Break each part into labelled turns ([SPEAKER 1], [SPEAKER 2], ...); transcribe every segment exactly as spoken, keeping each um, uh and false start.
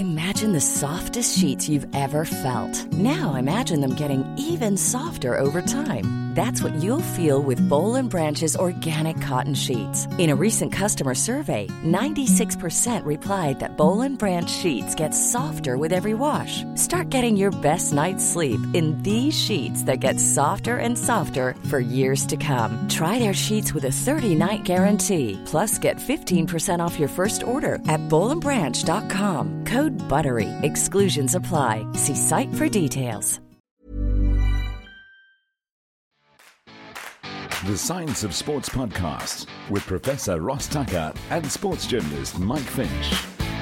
[SPEAKER 1] Imagine the softest sheets you've ever felt. Now imagine them getting even softer over time. That's what you'll feel with Boll and Branch's organic cotton sheets. In a recent customer survey, ninety-six percent replied that Boll and Branch sheets get softer with every wash. Start getting your best night's sleep in these sheets that get softer and softer for years to come. Try their sheets with a thirty-night guarantee. Plus, get fifteen percent off your first order at boll and branch dot com. Code BUTTERY. Exclusions apply. See site for details.
[SPEAKER 2] The Science of Sports podcast with Professor Ross Tucker and sports journalist Mike Finch.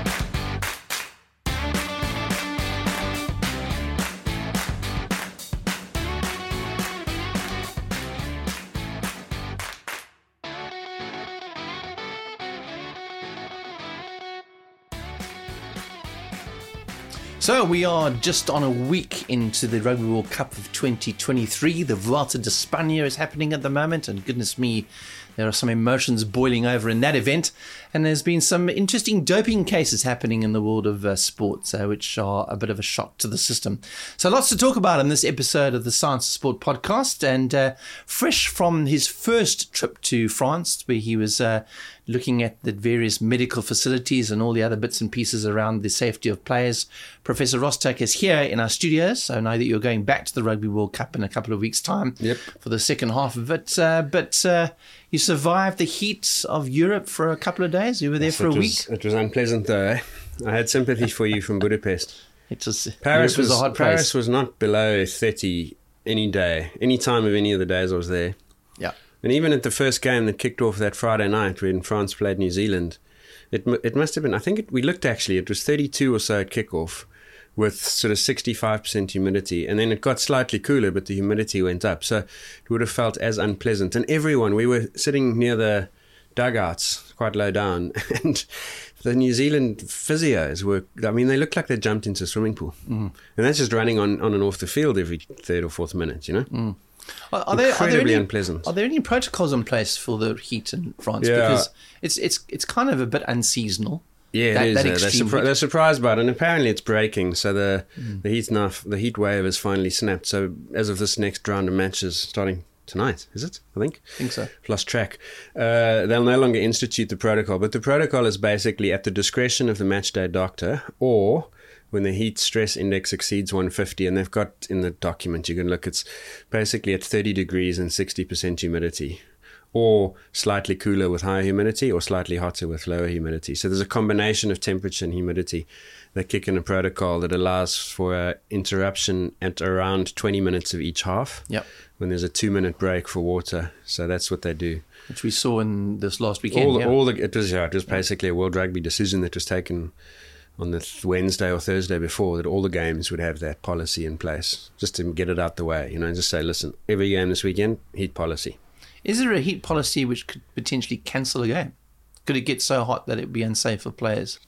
[SPEAKER 3] So we are just on a week into the Rugby World Cup of twenty twenty-three. The Vuelta de España is happening at the moment, and goodness me, there are some emotions boiling over in that event. And there's been some interesting doping cases happening in the world of uh, sports, uh, which are a bit of a shock to the system. So lots to talk about in this episode of the Science of Sport podcast. And uh, fresh from his first trip to France, where he was uh, looking at the various medical facilities and all the other bits and pieces around the safety of players, Professor Ross Tucker is here in our studios. So I know that you're going back to the Rugby World Cup in a couple of weeks' time
[SPEAKER 4] yep.
[SPEAKER 3] for the second half of it. Uh, but uh, you survived the heat of Europe for a couple of days. You were there
[SPEAKER 4] yes,
[SPEAKER 3] for a
[SPEAKER 4] was,
[SPEAKER 3] week.
[SPEAKER 4] It was unpleasant though. Eh? I had sympathy for you from Budapest.
[SPEAKER 3] It was,
[SPEAKER 4] Paris
[SPEAKER 3] was,
[SPEAKER 4] was
[SPEAKER 3] a hot
[SPEAKER 4] Paris
[SPEAKER 3] place.
[SPEAKER 4] was not below thirty any day, any time of any of the days I was there.
[SPEAKER 3] Yeah.
[SPEAKER 4] And even at the first game that kicked off that Friday night when France played New Zealand, it it must have been, I think it, we looked actually, it was thirty-two or so at kickoff with sort of sixty-five percent humidity. And then it got slightly cooler, but the humidity went up. So it would have felt as unpleasant. And everyone, we were sitting near the dugouts, quite low down, and the New Zealand physios were, I mean, they looked like they jumped into a swimming pool. Mm. And that's just running on, on and off the field every third or fourth minute, you know?
[SPEAKER 3] Mm. Are, are, there,
[SPEAKER 4] Incredibly
[SPEAKER 3] are, there any,
[SPEAKER 4] unpleasant.
[SPEAKER 3] Are there any protocols in place for the heat in France?
[SPEAKER 4] Yeah.
[SPEAKER 3] Because it's it's it's kind of a bit unseasonal.
[SPEAKER 4] Yeah,
[SPEAKER 3] that,
[SPEAKER 4] it is.
[SPEAKER 3] that
[SPEAKER 4] Uh, they're, surpri- they're surprised by it, and apparently it's breaking. So the mm. the heat enough, the heat wave has finally snapped. So as of this next round of matches starting tonight, is it? I think.
[SPEAKER 3] I think so.
[SPEAKER 4] I've lost track. Uh, they'll no longer institute the protocol, but the protocol is basically at the discretion of the matchday doctor, or when the heat stress index exceeds one fifty, and they've got in the document, you can look, it's basically at thirty degrees and sixty percent humidity, or slightly cooler with higher humidity, or slightly hotter with lower humidity. So there's a combination of temperature and humidity that kick in a protocol that allows for an interruption at around twenty minutes of each half.
[SPEAKER 3] Yep.
[SPEAKER 4] When there's a two-minute break for water. So that's what they do.
[SPEAKER 3] Which we saw in this last weekend.
[SPEAKER 4] All the,
[SPEAKER 3] yeah.
[SPEAKER 4] all the, it was, yeah, it was basically a World Rugby decision that was taken on the th- Wednesday or Thursday before, that all the games would have that policy in place, just to get it out the way, you know, just say, listen, every game this weekend, heat policy.
[SPEAKER 3] Is there a heat policy which could potentially cancel a game? Could it get so hot that it would be unsafe for players?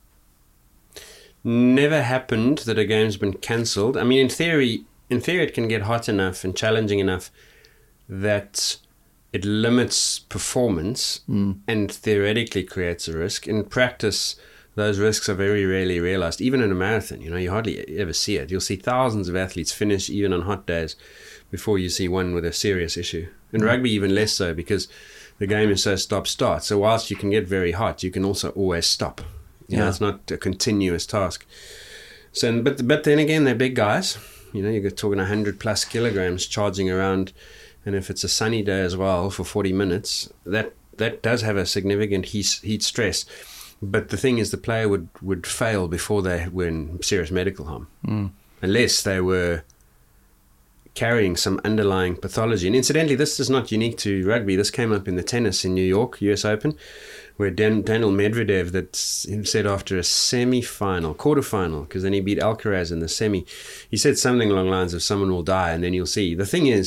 [SPEAKER 4] Never happened that a game's been cancelled. I mean, in theory, in theory, it can get hot enough and challenging enough that it limits performance mm. and theoretically creates a risk. In practice, those risks are very rarely realized. Even in a marathon, you know, you hardly ever see it. You'll see thousands of athletes finish even on hot days before you see one with a serious issue. In mm. rugby, even less so, because the game is so stop-start. So whilst you can get very hot, you can also always stop. You
[SPEAKER 3] yeah.
[SPEAKER 4] know, it's not a continuous task. So, but but then again, they're big guys. You know, you're talking one hundred plus kilograms charging around, and if it's a sunny day as well for forty minutes, that that does have a significant heat, heat stress. But the thing is, the player would, would fail before they were in serious medical harm, mm. unless they were carrying some underlying pathology. And incidentally, this is not unique to rugby. This came up in the tennis in New York, U S Open, where Dan, Daniel Medvedev that said after a semi-final, quarter-final, because then he beat Alcaraz in the semi, he said something along the lines of someone will die and then you'll see. The thing is,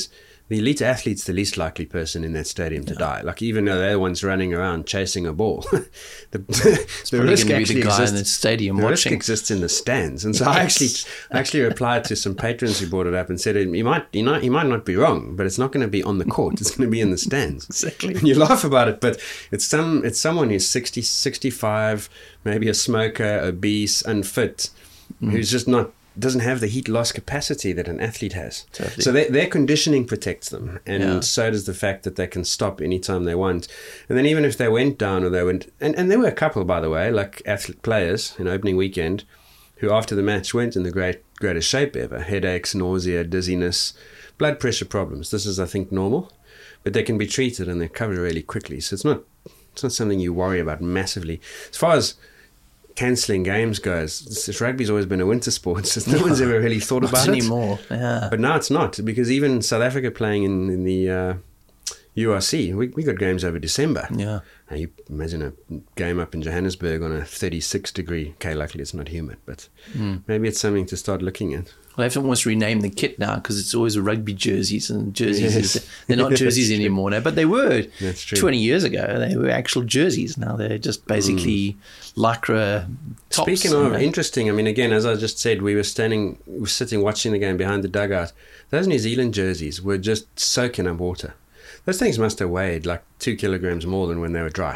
[SPEAKER 4] the elite athlete's the least likely person in that stadium to die. Like, even though they're the ones running around chasing a ball, the, the risk actually
[SPEAKER 3] the guy
[SPEAKER 4] exists.
[SPEAKER 3] in the stadium
[SPEAKER 4] the
[SPEAKER 3] watching.
[SPEAKER 4] risk exists in the stands. And so
[SPEAKER 3] Yes.
[SPEAKER 4] I actually, I actually replied to some patrons who brought it up and said, "You might, you know, you might not be wrong, but it's not going to be on the court. It's going to be in the stands."
[SPEAKER 3] Exactly.
[SPEAKER 4] And you laugh about it, but it's some, it's someone who's sixty, sixty-five, maybe a smoker, obese, unfit, mm. who's just not. Doesn't have the heat loss capacity that an athlete has.
[SPEAKER 3] Totally.
[SPEAKER 4] So their, their conditioning protects them, and
[SPEAKER 3] Yeah.
[SPEAKER 4] so does the fact that they can stop anytime they want. And then even if they went down or they went, and, and there were a couple, by the way, like athlete players in opening weekend, who after the match went in the great greatest shape ever. Headaches, nausea, dizziness, blood pressure problems. This is, I think, normal, but they can be treated and they're covered really quickly. So it's not it's not something you worry about massively. As far as cancelling games goes, this, rugby's always been a winter sport, so no one's ever really thought about
[SPEAKER 3] Not
[SPEAKER 4] it
[SPEAKER 3] anymore. Yeah.
[SPEAKER 4] But now it's not, because even South Africa playing in, in the uh, U R C, we, we got games over December.
[SPEAKER 3] Yeah.
[SPEAKER 4] And you imagine a game up in Johannesburg on a thirty-six degree, okay, luckily it's not humid, but mm. maybe it's something to start looking at.
[SPEAKER 3] Well, they have to almost rename the kit now, because it's always rugby jerseys, and jerseys,
[SPEAKER 4] Yes.
[SPEAKER 3] is, they're not jerseys anymore now, but they were
[SPEAKER 4] That's true.
[SPEAKER 3] twenty years ago. They were actual jerseys. Now they're just basically mm. lycra tops.
[SPEAKER 4] Speaking of
[SPEAKER 3] you know.
[SPEAKER 4] interesting, I mean, again, as I just said, we were standing, we were sitting watching the game behind the dugout. Those New Zealand jerseys were just soaking up water. Those things must have weighed like two kilograms more than when they were dry.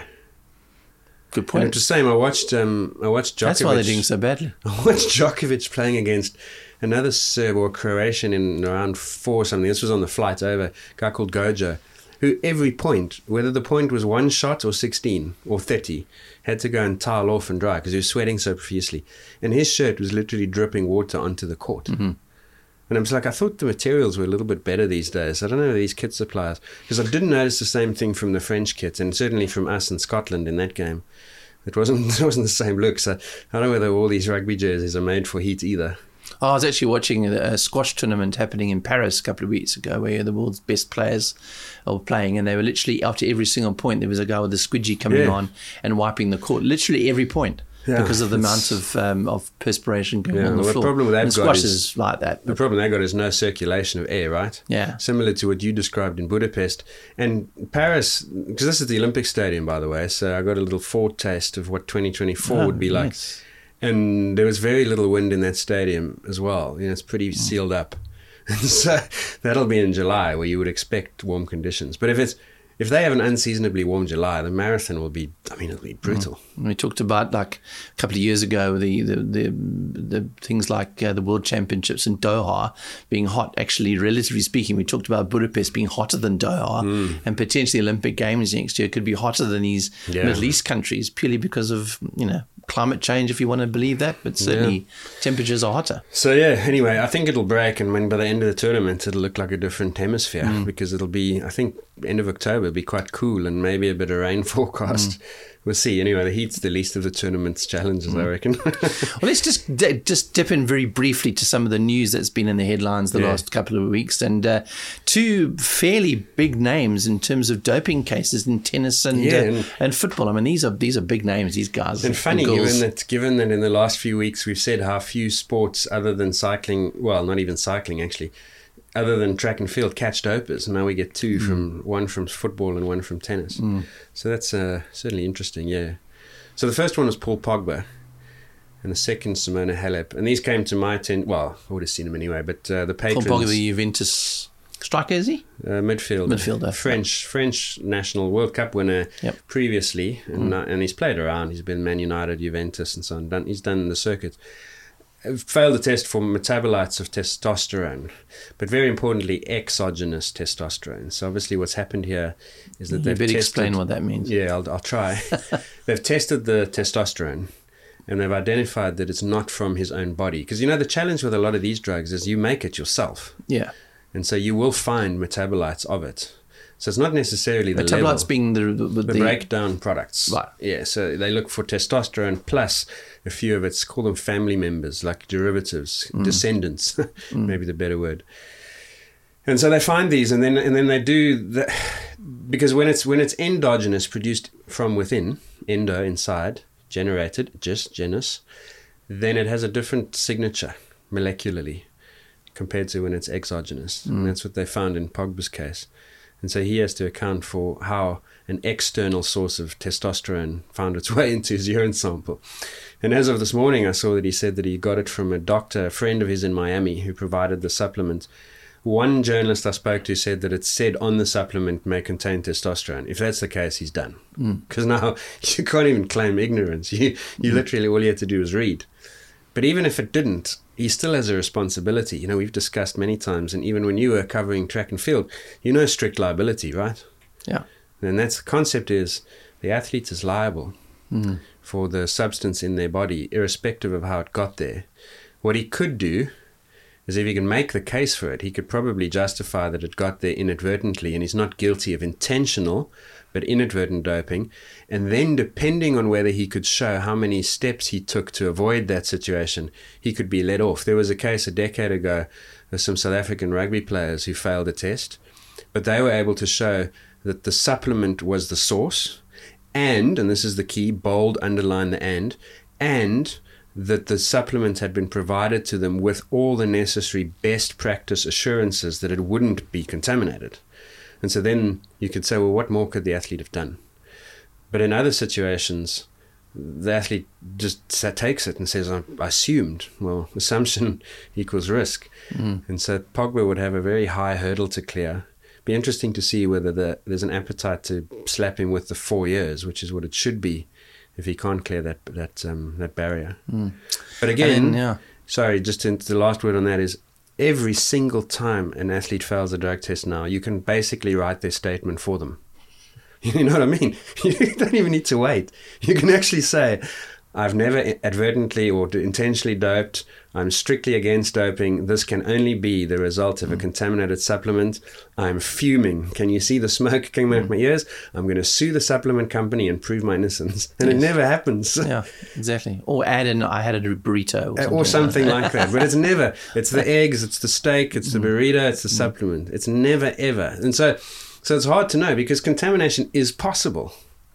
[SPEAKER 3] Good
[SPEAKER 4] And
[SPEAKER 3] point.
[SPEAKER 4] it's the same. I watched, um, I watched Djokovic.
[SPEAKER 3] That's why they're doing so badly.
[SPEAKER 4] I watched Djokovic playing against another Serb or Croatian in around four or something. This was on the flight over, a guy called Gojo, who every point, whether the point was one shot or sixteen or thirty, had to go and towel off and dry because he was sweating so profusely. And his shirt was literally dripping water onto the court. Mm-hmm. And I was like, I thought the materials were a little bit better these days. I don't know, these kit suppliers. Because I didn't notice the same thing from the French kit, and certainly from us in Scotland in that game. It wasn't, it wasn't the same look. So I don't know whether all these rugby jerseys are made for heat either.
[SPEAKER 3] Oh, I was actually watching a, a squash tournament happening in Paris a couple of weeks ago, where the world's best players were playing, and they were literally, after every single point, there was a guy with a squidgy coming
[SPEAKER 4] Yeah.
[SPEAKER 3] on and wiping the court. Literally every point.
[SPEAKER 4] Yeah,
[SPEAKER 3] because of the
[SPEAKER 4] it's-
[SPEAKER 3] amount of um, of perspiration going
[SPEAKER 4] Yeah,
[SPEAKER 3] on the
[SPEAKER 4] well, the
[SPEAKER 3] floor.
[SPEAKER 4] problem with that
[SPEAKER 3] and
[SPEAKER 4] guy
[SPEAKER 3] squash
[SPEAKER 4] is-
[SPEAKER 3] is like that.
[SPEAKER 4] The problem they got is no circulation of air, right?
[SPEAKER 3] Yeah.
[SPEAKER 4] Similar to what you described in Budapest. And Paris, because this is the Olympic Stadium, by the way, so I got a little foretaste of what twenty twenty-four
[SPEAKER 3] Oh,
[SPEAKER 4] would be like.
[SPEAKER 3] nice.
[SPEAKER 4] And there was very little wind in that stadium as well. You know, it's pretty sealed up. And so that'll be in July, where you would expect warm conditions. But if it's if they have an unseasonably warm July, the marathon will be, I mean, it'll be brutal.
[SPEAKER 3] We talked about, like, a couple of years ago, the the the, the things like uh, the World Championships in Doha being hot. Actually, relatively speaking, we talked about Budapest being hotter than Doha,
[SPEAKER 4] Mm.
[SPEAKER 3] and potentially Olympic Games next year could be hotter than these
[SPEAKER 4] Yeah.
[SPEAKER 3] Middle East countries, purely because of, you know, climate change, if you want to believe that. But certainly temperatures are hotter.
[SPEAKER 4] So yeah, anyway, I think it'll break, and when by the end of the tournament, it'll look like a different hemisphere because it'll be, I think, end of October, it'll be quite cool, and maybe a bit of rain forecast. We'll see. Anyway, the heat's the least of the tournament's challenges, I reckon.
[SPEAKER 3] Well, let's just d- just dip in very briefly to some of the news that's been in the headlines the
[SPEAKER 4] Yeah.
[SPEAKER 3] last couple of weeks, and uh, two fairly big names in terms of doping cases in tennis and
[SPEAKER 4] Yeah,
[SPEAKER 3] uh,
[SPEAKER 4] and-
[SPEAKER 3] and football. I mean, these are these are big names. These guys
[SPEAKER 4] And funny,
[SPEAKER 3] girls.
[SPEAKER 4] given that given that in the last few weeks we've said how few sports other than cycling, well, not even cycling actually, other than track and field, catch dopers. And now we get two
[SPEAKER 3] Mm.
[SPEAKER 4] from one from football and one from tennis. So that's uh, certainly interesting. Yeah. So the first one was Paul Pogba, and the second Simona Halep. And these came to my attention. Well, I would have seen them anyway. But uh, the
[SPEAKER 3] Paul
[SPEAKER 4] patrons,
[SPEAKER 3] Pogba, the Juventus striker, is he?
[SPEAKER 4] uh, midfielder,
[SPEAKER 3] Midfielder.
[SPEAKER 4] French French national World Cup winner
[SPEAKER 3] Yep.
[SPEAKER 4] previously, and uh, and he's played around. He's been Man United, Juventus, and so on. Done, he's done the circuit. Uh, Failed the test for metabolites of testosterone, but very importantly, exogenous testosterone. So obviously, what's happened here is that
[SPEAKER 3] You
[SPEAKER 4] they've
[SPEAKER 3] better
[SPEAKER 4] tested,
[SPEAKER 3] explain what that means.
[SPEAKER 4] Yeah, I'll, I'll try. They've tested the testosterone, and they've identified that it's not from his own body. Because you know the challenge with a lot of these drugs is you make it yourself.
[SPEAKER 3] Yeah.
[SPEAKER 4] And so you will find metabolites of it. So it's not necessarily the
[SPEAKER 3] Metabolites
[SPEAKER 4] level,
[SPEAKER 3] being the the,
[SPEAKER 4] the,
[SPEAKER 3] the
[SPEAKER 4] breakdown products.
[SPEAKER 3] Right.
[SPEAKER 4] Yeah, so they look for testosterone plus a few of its, call them family members, like derivatives,
[SPEAKER 3] Mm.
[SPEAKER 4] descendants, maybe the better word. And so they find these, and then and then they do the, because when it's when it's endogenous, produced from within, endo inside, generated, just genus, then it has a different signature molecularly compared to when it's exogenous. Mm. And that's what they found in Pogba's case. And so he has to account for how an external source of testosterone found its way into his urine sample. And as of this morning, I saw that he said that he got it from a doctor, a friend of his in Miami, who provided the supplement. One journalist I spoke to said that it said on the supplement may contain testosterone. If that's the case, he's done. Because mm. now you can't even claim ignorance. You, you mm. literally, all you had to do was read. But even if it didn't, he still has a responsibility. You know, we've discussed many times, and even when you were covering track and field, you know strict liability, right?
[SPEAKER 3] Yeah.
[SPEAKER 4] And that's the concept is the athlete is liable mm. for the substance in their body, irrespective of how it got there. What he could do is if he can make the case for it, he could probably justify that it got there inadvertently and he's not guilty of intentional but inadvertent doping. And then depending on whether he could show how many steps he took to avoid that situation, he could be let off. There was a case a decade ago of some South African rugby players who failed a test, but they were able to show that the supplement was the source and, and this is the key, bold, underline the and, and that the supplement had been provided to them with all the necessary best practice assurances that it wouldn't be contaminated. And so then you could say, well, what more could the athlete have done? But in other situations, the athlete just takes it and says, I assumed. Well, assumption equals risk. Mm. And so Pogba would have a very high hurdle to clear. Be interesting to see whether the, there's an appetite to slap him with the four years, which is what it should be, if he can't clear that that um, that barrier. Mm. But again, then, yeah. sorry, just to, the last word on that is, every single time an athlete fails a drug test now, you can basically write their statement for them. You know what I mean? You don't even need to wait. You can actually say, I've never advertently or intentionally doped. I'm strictly against doping. This can only be the result of a contaminated supplement. I'm fuming. Can you see the smoke coming out of my ears? I'm going to sue the supplement company and prove my innocence. And yes. It never happens.
[SPEAKER 3] Yeah, exactly. Or add in, I had a burrito. Or something,
[SPEAKER 4] or something like, that. like that. But it's never, it's the eggs, it's the steak, it's the burrito, it's the supplement. It's never, ever. And so, so it's hard to know because contamination is possible.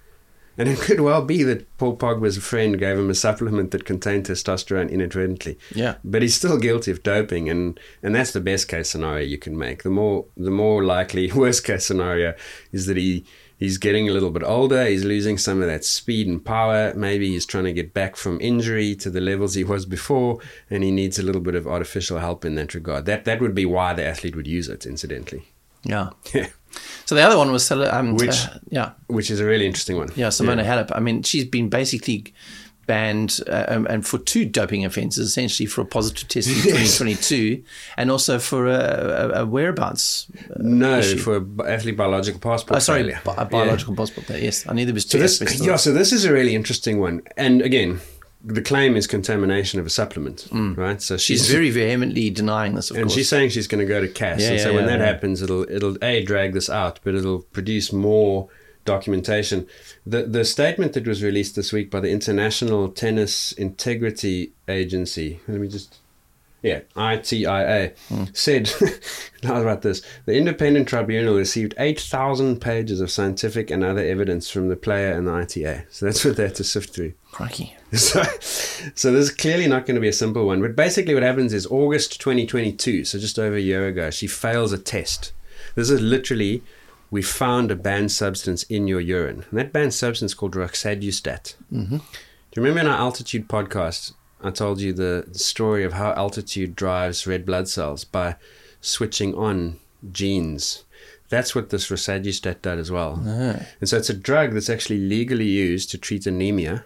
[SPEAKER 4] And it could well be that Paul Pogba's friend gave him a supplement that contained testosterone inadvertently.
[SPEAKER 3] Yeah.
[SPEAKER 4] But he's still guilty of doping, and, and that's the best case scenario you can make. The more the more likely worst case scenario is that he, he's getting a little bit older, he's losing some of that speed and power, maybe he's trying to get back from injury to the levels he was before, and he needs a little bit of artificial help in that regard. That that would be why the athlete would use it, incidentally.
[SPEAKER 3] Yeah.
[SPEAKER 4] Yeah.
[SPEAKER 3] So the other one was um,
[SPEAKER 4] which,
[SPEAKER 3] uh, yeah,
[SPEAKER 4] which is a really interesting one.
[SPEAKER 3] Yeah, Simona
[SPEAKER 4] yeah.
[SPEAKER 3] Halep. I mean, she's been basically banned uh, um, and for two doping offences, essentially for a positive test in yes. twenty twenty-two, and also for a, a, a whereabouts. Uh,
[SPEAKER 4] no,
[SPEAKER 3] issue.
[SPEAKER 4] for a athlete biological passport.
[SPEAKER 3] Oh, sorry,
[SPEAKER 4] failure.
[SPEAKER 3] a biological yeah. passport. Yes, I knew there was two.
[SPEAKER 4] So this,
[SPEAKER 3] aspects
[SPEAKER 4] yeah, so this is a really interesting one, and again, the claim is contamination of a supplement, mm. right? So
[SPEAKER 3] she's, she's very vehemently denying this, of
[SPEAKER 4] and
[SPEAKER 3] course.
[SPEAKER 4] she's saying she's going to go to C A S.
[SPEAKER 3] Yeah,
[SPEAKER 4] and so
[SPEAKER 3] yeah,
[SPEAKER 4] when
[SPEAKER 3] yeah,
[SPEAKER 4] that
[SPEAKER 3] yeah.
[SPEAKER 4] happens, it'll it'll a drag this out, but it'll produce more documentation. The the statement that was released this week by the International Tennis Integrity Agency. Let me just. Yeah, I T I A, mm. said, how about this? The independent tribunal received eight thousand pages of scientific and other evidence from the player and the I T A. So that's what they had to sift through.
[SPEAKER 3] Crikey.
[SPEAKER 4] So, so this is clearly not going to be a simple one. But basically what happens is August twenty twenty-two, so just over a year ago, she fails a test. This is literally, we found a banned substance in your urine. And that banned substance is called roxadustat. Mm-hmm. Do you remember in our altitude podcast, I told you the story of how altitude drives red blood cells by switching on genes. That's what this roxadustat did as well. Oh. And so it's a drug that's actually legally used to treat anemia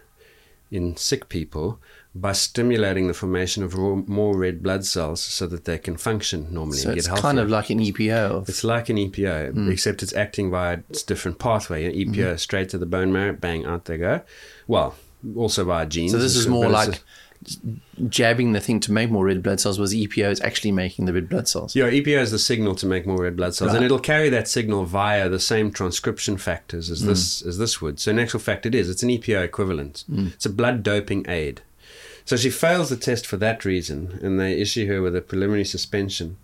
[SPEAKER 4] in sick people by stimulating the formation of raw, more red blood cells so that they can function normally
[SPEAKER 3] so
[SPEAKER 4] and get
[SPEAKER 3] it's
[SPEAKER 4] healthier.
[SPEAKER 3] Kind of like an E P O. Of...
[SPEAKER 4] It's like an E P O, mm. except it's acting via its different pathway. An E P O mm-hmm. straight to the bone marrow, bang, out they go. Well, also via genes.
[SPEAKER 3] So this is more like jabbing the thing to make more red blood cells, was E P O is actually making the red blood cells.
[SPEAKER 4] Yeah, E P O is the signal to make more red blood cells, right. And it'll carry that signal via the same transcription factors as mm. this as this would. So in actual fact, it is. It's an E P O equivalent. Mm. It's a blood doping aid. So she fails the test for that reason, and they issue her with a preliminary suspension.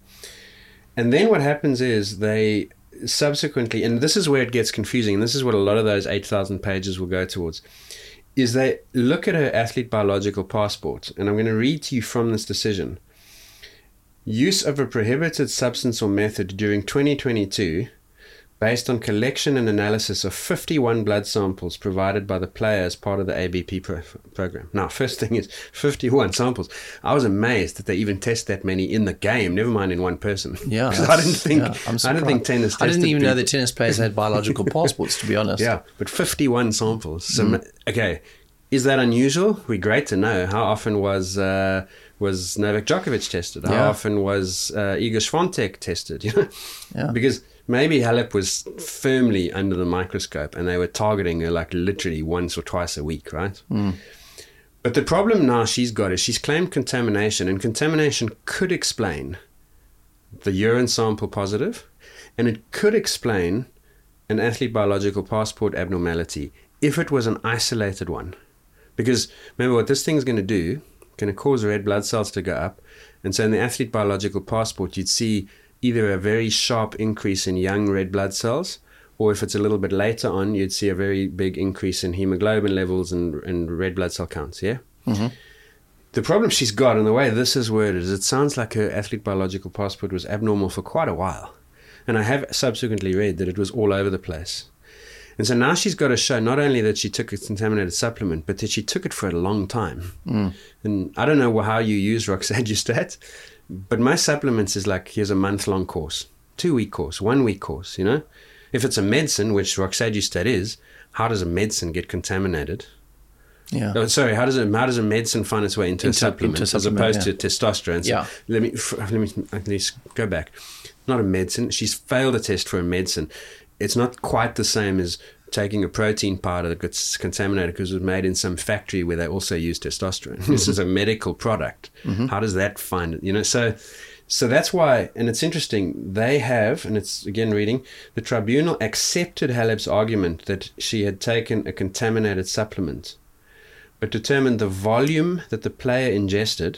[SPEAKER 4] And then what happens is they subsequently, and this is where it gets confusing, and this is what a lot of those eight thousand pages will go towards, is they look at her athlete biological passport, and I'm going to read to you from this decision. use of a prohibited substance or method during twenty twenty-two based on collection and analysis of fifty-one blood samples provided by the player as part of the A B P pro- program. Now, first thing is fifty-one samples. I was amazed that they even test that many in the game, never mind in one person.
[SPEAKER 3] Yeah.
[SPEAKER 4] I didn't think,
[SPEAKER 3] yeah, I'm
[SPEAKER 4] I didn't think tennis tested
[SPEAKER 3] I didn't even
[SPEAKER 4] people.
[SPEAKER 3] know that tennis players had biological passports, to be honest.
[SPEAKER 4] Yeah, but fifty-one samples. So, mm. okay, is that unusual? We're great to know. How often was uh, was Novak Djokovic tested? How
[SPEAKER 3] yeah.
[SPEAKER 4] often was uh, Iga Swiatek tested? You know,
[SPEAKER 3] yeah.
[SPEAKER 4] Because maybe Halep was firmly under the microscope and they were targeting her like literally once or twice a week, right?
[SPEAKER 3] Mm.
[SPEAKER 4] But the problem now she's got is she's claimed contamination, and contamination could explain the urine sample positive, and it could explain an athlete biological passport abnormality if it was an isolated one. Because remember what this thing's going to do, going to cause red blood cells to go up. And so in the athlete biological passport, you'd see either a very sharp increase in young red blood cells, or if it's a little bit later on, you'd see a very big increase in hemoglobin levels and, and red blood cell counts, yeah?
[SPEAKER 3] Mm-hmm.
[SPEAKER 4] The problem she's got, and the way this is worded, is it sounds like her athlete biological passport was abnormal for quite a while. And I have subsequently read that it was all over the place. And so now she's got to show not only that she took a contaminated supplement, but that she took it for a long time.
[SPEAKER 3] Mm.
[SPEAKER 4] And I don't know how you use Roxadustat, but my supplements is like, here's a month-long course, two-week course, one-week course, you know? If it's a medicine, which Roxadustat is, how does a medicine get contaminated?
[SPEAKER 3] Yeah.
[SPEAKER 4] Oh, sorry, how does a how does a medicine find its way into, into a supplement, into a supplement as opposed yeah. to testosterone? So
[SPEAKER 3] yeah.
[SPEAKER 4] Let me let me at least go back. Not a medicine. She's failed a test for a medicine. It's not quite the same as taking a protein powder that gets contaminated because it was made in some factory where they also use testosterone. Mm-hmm. This is a medical product. Mm-hmm. How does that find it? You know, so so that's why, and it's interesting, they have, and it's again reading, the tribunal accepted Halep's argument that she had taken a contaminated supplement, but determined the volume that the player ingested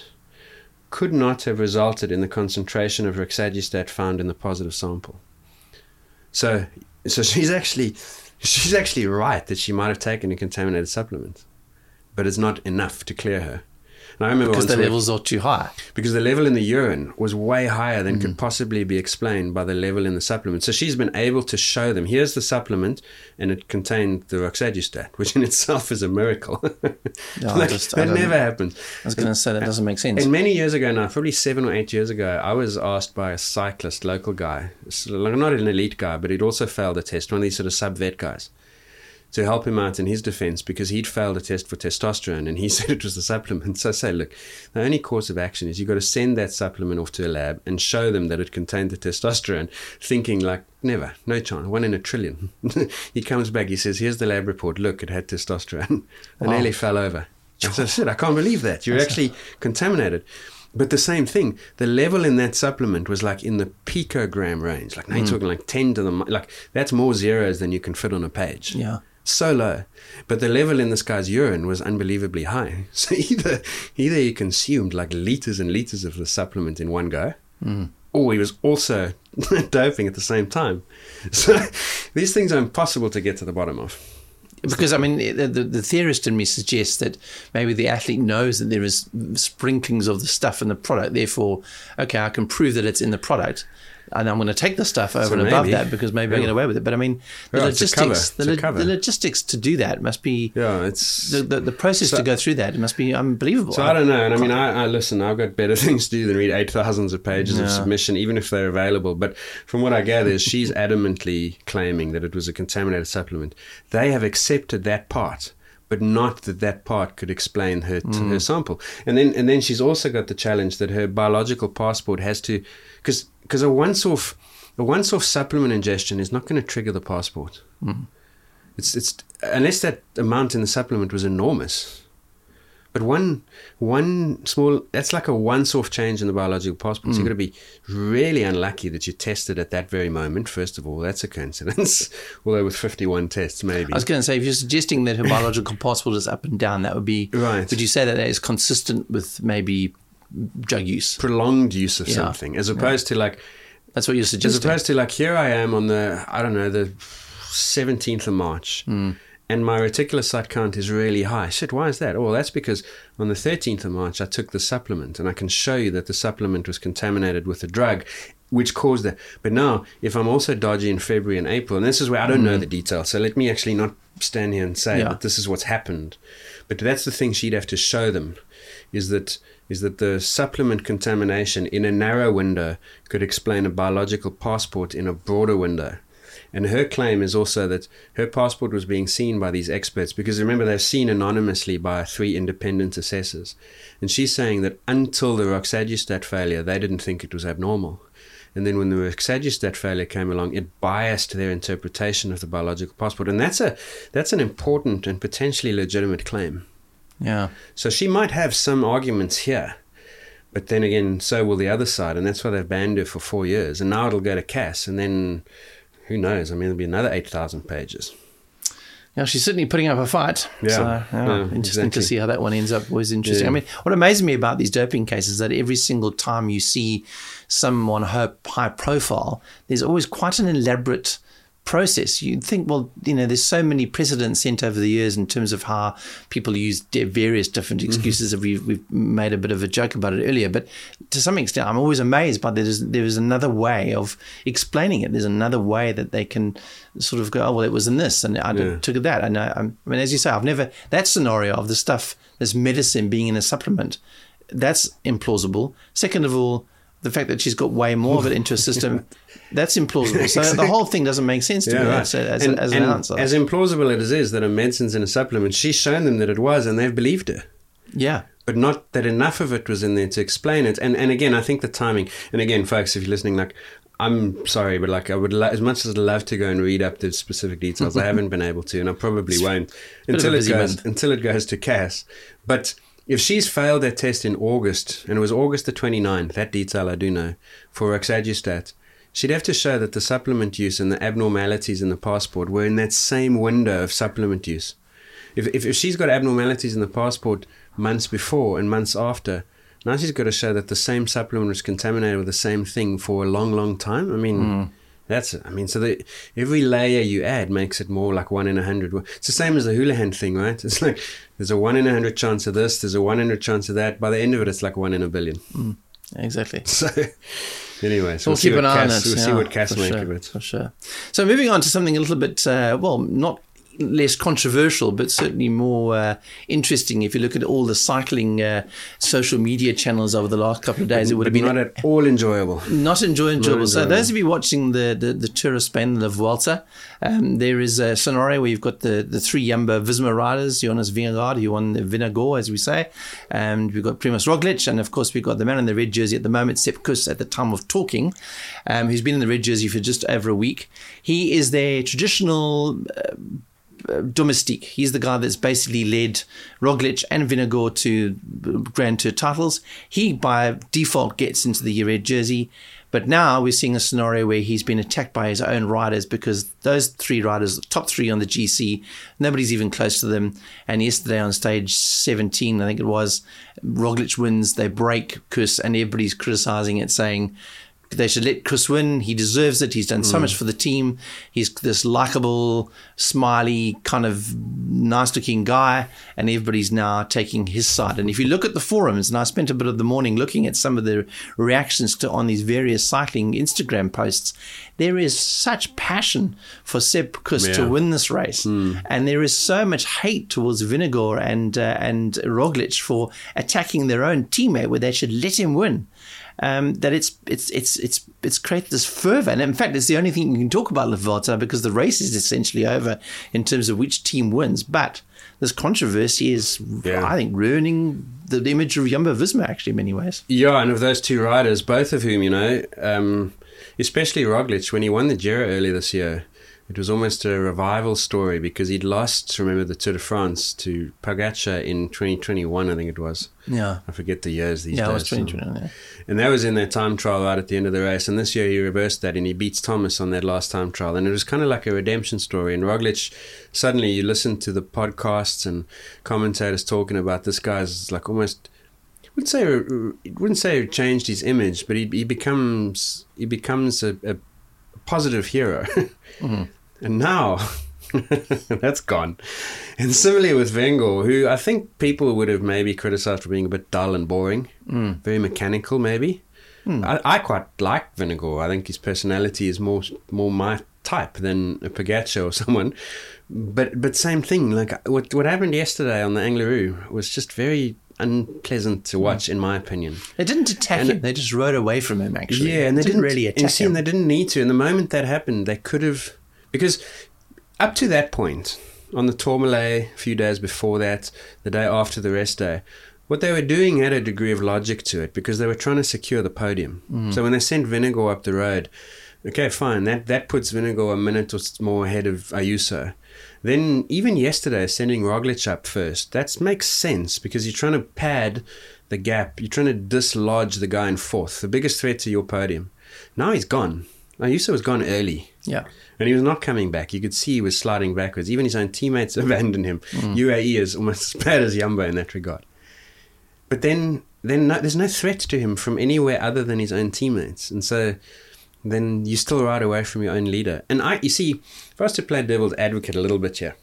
[SPEAKER 4] could not have resulted in the concentration of Roxadustat found in the positive sample. So, so she's actually, she's actually right that she might have taken a contaminated supplement, but it's not enough to clear her. And I remember
[SPEAKER 3] because the
[SPEAKER 4] we,
[SPEAKER 3] levels are too high.
[SPEAKER 4] Because the level in the urine was way higher than mm. could possibly be explained by the level in the supplement. So she's been able to show them, here's the supplement, and it contained the Roxadustat, which in itself is a miracle.
[SPEAKER 3] No,
[SPEAKER 4] like,
[SPEAKER 3] just,
[SPEAKER 4] that never happens.
[SPEAKER 3] I was going to say, that doesn't make sense.
[SPEAKER 4] And many years ago now, probably seven or eight years ago, I was asked by a cyclist, local guy, not an elite guy, but he'd also failed a test, one of these sort of sub-vet guys, to help him out in his defense because he'd failed a test for testosterone and he said it was the supplement. So I say, look, the only course of action is you've got to send that supplement off to a lab and show them that it contained the testosterone, thinking like, never, no chance, one in a trillion. He comes back, he says, here's the lab report, look, it had testosterone. I nearly fell over. So I said, I can't believe that. You're actually contaminated. But the same thing, the level in that supplement was like in the picogram range. Like now you're mm. talking like ten to the, like that's more zeros than you can fit on a page.
[SPEAKER 3] Yeah.
[SPEAKER 4] So low. But the level in this guy's urine was unbelievably high. So either either he consumed like liters and liters of the supplement in one go, mm. or he was also doping at the same time. So these things are impossible to get to the bottom of.
[SPEAKER 3] Because, I mean, the, the, the theorist in me suggests that maybe the athlete knows that there is sprinklings of the stuff in the product. Therefore, okay, I can prove that it's in the product, and I'm going to take the stuff over
[SPEAKER 4] so
[SPEAKER 3] and
[SPEAKER 4] maybe,
[SPEAKER 3] above that because maybe yeah. I get away with it. But I mean, the
[SPEAKER 4] yeah,
[SPEAKER 3] logistics, the, lo- the logistics to do that must be
[SPEAKER 4] yeah, it's
[SPEAKER 3] the the, the process so, to go through that. It must be unbelievable.
[SPEAKER 4] So I, I don't know, and I mean, I, I listen. I've got better things to do than read eight thousands of pages yeah. of submission, even if they're available. But from what I gather, is she's adamantly claiming that it was a contaminated supplement. They have accepted that part, but not that that part could explain her mm. her sample. And then and then she's also got the challenge that her biological passport has to, because because a once-off a once-off supplement ingestion is not going to trigger the passport. Mm. It's it's unless that amount in the supplement was enormous. But one one small, that's like a once-off change in the biological passport. Mm. So you've got to be really unlucky that you tested at that very moment. First of all, that's a coincidence. Although with fifty-one tests, maybe.
[SPEAKER 3] I was going to say, if you're suggesting that her biological passport is up and down, that would be,
[SPEAKER 4] right.
[SPEAKER 3] Would you say that that is consistent with maybe drug use?
[SPEAKER 4] Prolonged use of
[SPEAKER 3] yeah.
[SPEAKER 4] something, as opposed yeah. to like,
[SPEAKER 3] that's what you're suggesting.
[SPEAKER 4] As opposed to like, here I am on the, I don't know, the seventeenth of March. Mm. and my reticulocyte count is really high. Shit, why is that? Oh, well, that's because on the thirteenth of March, I took the supplement, and I can show you that the supplement was contaminated with a drug, which caused that. But now, if I'm also dodgy in February and April, and this is where I don't mm. know the details, so let me actually not stand here and say yeah. that this is what's happened. But that's the thing she'd have to show them, is that is that the supplement contamination in a narrow window could explain a biological passport in a broader window. And her claim is also that her passport was being seen by these experts, because remember, they're seen anonymously by three independent assessors. And she's saying that until the roxadustat failure, they didn't think it was abnormal. And then when the roxadustat failure came along, it biased their interpretation of the biological passport. And that's a that's an important and potentially legitimate claim.
[SPEAKER 3] Yeah.
[SPEAKER 4] So she might have some arguments here. But then again, so will the other side. And that's why they've banned her for four years. And now it'll go to C A S. And then, who knows? I mean, there'll be another eight thousand pages.
[SPEAKER 3] Yeah, she's certainly putting up a fight.
[SPEAKER 4] Yeah,
[SPEAKER 3] so, yeah,
[SPEAKER 4] yeah
[SPEAKER 3] interesting
[SPEAKER 4] exactly.
[SPEAKER 3] to see how that one ends up. Always interesting.
[SPEAKER 4] Yeah.
[SPEAKER 3] I mean, what amazes me about these doping cases is that every single time you see someone high profile, there's always quite an elaborate process. You'd think, well, you know, there's so many precedents sent over the years in terms of how people use various different excuses. Mm-hmm. We've, we've made a bit of a joke about it earlier, but to some extent, I'm always amazed by there's there's another way of explaining it. There's another way that they can sort of go, oh, well, it was in this, and I yeah. took it that. And I, I mean, as you say, I've never that scenario of the stuff, this medicine being in a supplement, that's implausible. Second of all, the fact that she's got way more of it into a system, that's implausible. So the whole thing doesn't make sense to yeah, me right. as, as,
[SPEAKER 4] and,
[SPEAKER 3] as
[SPEAKER 4] and
[SPEAKER 3] an answer.
[SPEAKER 4] As implausible as it is that a medicine's in a supplement, she's shown them that it was, and they've believed her.
[SPEAKER 3] Yeah.
[SPEAKER 4] But not that enough of it was in there to explain it. And and again, I think the timing, and again, folks, if you're listening, like, I'm sorry, but like I would, lo- as much as I'd love to go and read up the specific details, I haven't been able to, and I probably won't until it goes month. until it goes to C A S. But if she's failed that test in August, and it was August the twenty-ninth, that detail I do know, for roxadustat, she'd have to show that the supplement use and the abnormalities in the passport were in that same window of supplement use. If if, if she's got abnormalities in the passport months before and months after, now she's got to show that the same supplement was contaminated with the same thing for a long, long time. I mean... Mm. That's it. I mean, so the, every layer you add makes it more like one in a hundred. It's the same as the Houlihan thing, right? It's like there's a one in a hundred chance of this, there's a one in a chance of that. By the end of it, it's like one in a billion.
[SPEAKER 3] Mm, exactly.
[SPEAKER 4] So anyway, so
[SPEAKER 3] we'll, we'll keep an eye on it.
[SPEAKER 4] We'll
[SPEAKER 3] yeah,
[SPEAKER 4] see what C A S make
[SPEAKER 3] sure,
[SPEAKER 4] of it.
[SPEAKER 3] For sure. So moving on to something a little bit, uh, well, not less controversial, but certainly more uh, interesting. If you look at all the cycling uh, social media channels over the last couple of days, it would have been
[SPEAKER 4] not at all enjoyable.
[SPEAKER 3] Not enjoy- enjoyable. So those of you watching the the, the Tour of Spain, the Vuelta, um, there is a scenario where you've got the, the three Jumbo Visma riders, Jonas Vingegaard, who won the Vingegaard, as we say, and we've got Primož Roglic, and of course we've got the man in the red jersey at the moment, Sepp Kuss, at the time of talking, um, who's been in the red jersey for just over a week. He is their traditional Uh, domestique. He's the guy that's basically led Roglic and Vingegaard to Grand Tour titles. He, by default, gets into the red jersey. But now we're seeing a scenario where he's been attacked by his own riders, because those three riders, top three on the G C, nobody's even close to them. And yesterday on stage seventeen, I think it was, Roglic wins, they break Kuss, and everybody's criticizing it, saying they should let Kuss win. He deserves it. He's done so mm. much for the team. He's this likable, smiley, kind of nice-looking guy, and everybody's now taking his side. And if you look at the forums, and I spent a bit of the morning looking at some of the reactions to on these various cycling Instagram posts, there is such passion for Sepp Kuss yeah. to win this race, mm. and there is so much hate towards Vingegaard and uh, and Roglic for attacking their own teammate, where they should let him win. Um, that it's it's it's it's it's created this fervor, and in fact, it's the only thing you can talk about La Vuelta, because the race is essentially over in terms of which team wins. But this controversy is, yeah. I think, ruining the image of Jumbo-Visma actually in many ways.
[SPEAKER 4] Yeah, and of those two riders, both of whom, you know, um, especially Roglic, when he won the Giro earlier this year, it was almost a revival story, because he'd lost, remember, the Tour de France to Pogacar in twenty twenty-one, I think it was.
[SPEAKER 3] Yeah.
[SPEAKER 4] I forget the years these
[SPEAKER 3] yeah,
[SPEAKER 4] days.
[SPEAKER 3] Yeah, it was twenty twenty-one, yeah.
[SPEAKER 4] And that was in their time trial right at the end of the race. And this year he reversed that, and he beats Thomas on that last time trial. And it was kind of like a redemption story. And Roglic, suddenly you listen to the podcasts and commentators talking about this guy's like almost... I wouldn't say it wouldn't say it changed his image, but he he becomes he becomes a, a positive hero. Mm-hmm. And now That's gone. And similarly with Wenger, who I think people would have maybe criticized for being a bit dull and boring, mm. very mechanical maybe. Mm. I, I quite like Venegoor. I think his personality is more more my type than a Pogacar or someone. But but same thing, like what what happened yesterday on the Angleroo was just very unpleasant to watch, in my opinion.
[SPEAKER 3] They didn't attack
[SPEAKER 4] and
[SPEAKER 3] him; they just rode away from him. Actually,
[SPEAKER 4] yeah, and they,
[SPEAKER 3] they
[SPEAKER 4] didn't,
[SPEAKER 3] didn't really attack
[SPEAKER 4] and see,
[SPEAKER 3] him.
[SPEAKER 4] And they didn't need to. And the moment that happened, they could have, because up to that point, on the Tourmalet, a few days before that, the day after the rest day, what they were doing had a degree of logic to it because they were trying to secure the podium. Mm. So when they sent Venegoor up the road, okay, fine, that that puts Venegoor a minute or more ahead of Ayuso. Then even yesterday, sending Roglic up first, that makes sense because you're trying to pad the gap. You're trying to dislodge the guy in fourth, the biggest threat to your podium. Now he's gone. Ayuso was gone early.
[SPEAKER 3] Yeah.
[SPEAKER 4] And he was not coming back. You could see he was sliding backwards. Even his own teammates abandoned him. Mm. U A E is almost as bad as Jumbo in that regard. But then, then no, there's no threat to him from anywhere other than his own teammates. And so then you still ride away from your own leader. And I, you see, if I was to play devil's advocate a little bit here,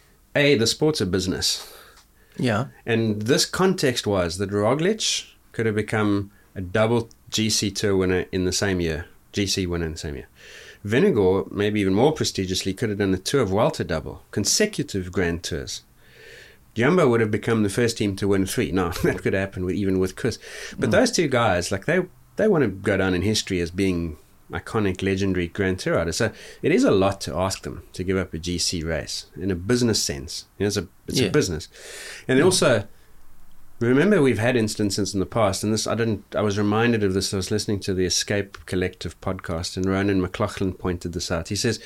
[SPEAKER 4] A, the sport's a business.
[SPEAKER 3] Yeah.
[SPEAKER 4] And this context was that Roglic could have become a double G C Tour winner in the same year, G C winner in the same year. Venegoor, maybe even more prestigiously, could have done the Tour of Vuelta double, consecutive Grand Tours. Jumbo would have become the first team to win three. No, that could happen with, even with Kuss. But mm. those two guys, like they, they want to go down in history as being iconic, legendary Grand Tour riders. So it is a lot to ask them to give up a G C race in a business sense. You know, it's a it's yeah. a business, and yeah. also remember we've had instances in the past, and this I didn't. I was reminded of this. I was listening to the Escape Collective podcast, and Ronan McLaughlin pointed this out. He says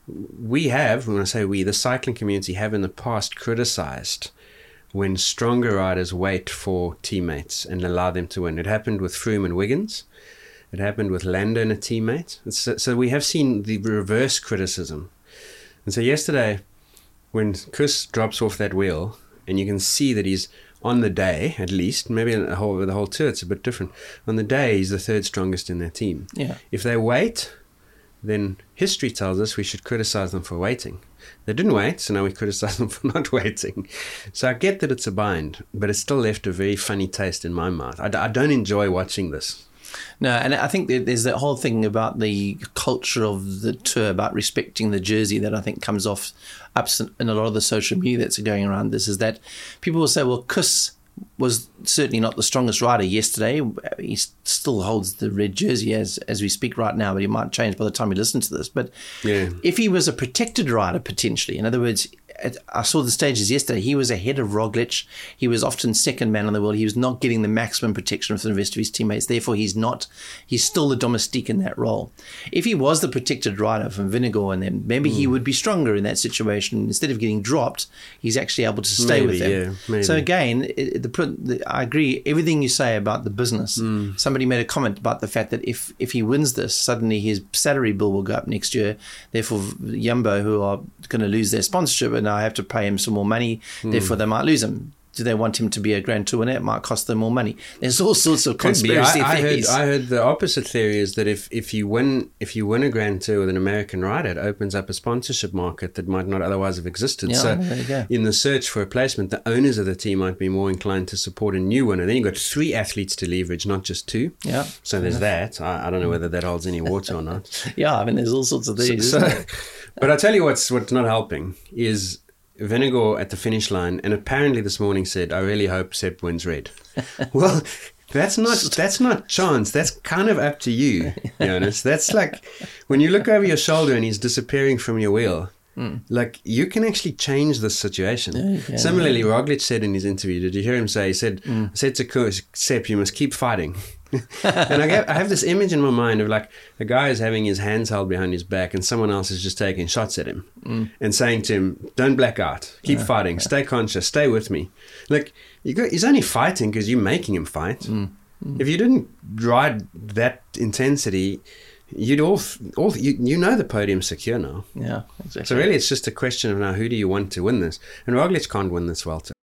[SPEAKER 4] we have, when I say we, the cycling community have in the past criticized when stronger riders wait for teammates and allow them to win. It happened with Froome and Wiggins. It happened with Landa and a teammate. So, so we have seen the reverse criticism. And so yesterday, when Kuss drops off that wheel, and you can see that he's on the day, at least, maybe the whole, the whole tour it's a bit different. On the day, he's the third strongest in their team.
[SPEAKER 3] Yeah.
[SPEAKER 4] If they wait, then history tells us we should criticize them for waiting. They didn't wait, so now we criticize them for not waiting. So I get that it's a bind, but it still left a very funny taste in my mouth. I, I don't enjoy watching this.
[SPEAKER 3] No, and I think there's that whole thing about the culture of the tour, about respecting the jersey, that I think comes off absent in a lot of the social media that's going around this, is that people will say, well, Kuss was certainly not the strongest rider yesterday. He still holds the red jersey as as we speak right now, but he might change by the time we listen to this. But
[SPEAKER 4] yeah.
[SPEAKER 3] if he was a protected rider, potentially, in other words, I saw the stages yesterday, he was ahead of Roglic. He was often second man in the world. He was not getting the maximum protection from the rest of his teammates. Therefore, he's not, he's still the domestique in that role. If he was the protected rider from Venegoor, and then maybe mm. he would be stronger in that situation. Instead of getting dropped, he's actually able to stay
[SPEAKER 4] maybe,
[SPEAKER 3] with them.
[SPEAKER 4] Yeah, maybe.
[SPEAKER 3] So again, it, the, the, I agree, everything you say about the business.
[SPEAKER 4] Mm.
[SPEAKER 3] Somebody made a comment about the fact that if, if he wins this, suddenly his salary bill will go up next year. Therefore, Jumbo, who are going to lose their sponsorship, and now have to pay him some more money, mm. therefore they might lose him. Do they want him to be a Grand Tour winner? It might cost them more money. There's all sorts of conspiracy
[SPEAKER 4] I, I
[SPEAKER 3] theories.
[SPEAKER 4] Heard, I heard the opposite theory is that if, if you win if you win a Grand Tour with an American rider, it opens up a sponsorship market that might not otherwise have existed.
[SPEAKER 3] Yeah,
[SPEAKER 4] so
[SPEAKER 3] there you go.
[SPEAKER 4] In the search for a placement, the owners of the team might be more inclined to support a new winner. Then you've got three athletes to leverage, not just two.
[SPEAKER 3] Yeah.
[SPEAKER 4] So there's that. I, I don't know whether that holds any water or not.
[SPEAKER 3] Yeah, I mean, there's all sorts of theories.
[SPEAKER 4] So, so, but I tell you what's what's not helping is Venegoor at the finish line, and apparently this morning said, I really hope Sepp wins red. Well, that's not that's not chance. That's kind of up to you, Jonas. That's like when you look over your shoulder and he's disappearing from your wheel. Mm. Like, you can actually change this situation.
[SPEAKER 3] Yeah, yeah,
[SPEAKER 4] Similarly,
[SPEAKER 3] yeah.
[SPEAKER 4] Roglic said in his interview, did you hear him say, he said, mm. I said to Sepp, you must keep fighting. And I, get, I have this image in my mind of like a guy is having his hands held behind his back and someone else is just taking shots at him mm. and saying to him, don't black out, keep yeah, fighting, yeah. stay conscious, stay with me. Like, you got, he's only fighting because you're making him fight. Mm. Mm. If you didn't ride that intensity, you'd all, all you, you know the podium's secure now.
[SPEAKER 3] Yeah, exactly.
[SPEAKER 4] So really it's just a question of now, who do you want to win this? And Roglic can't win this Vuelta.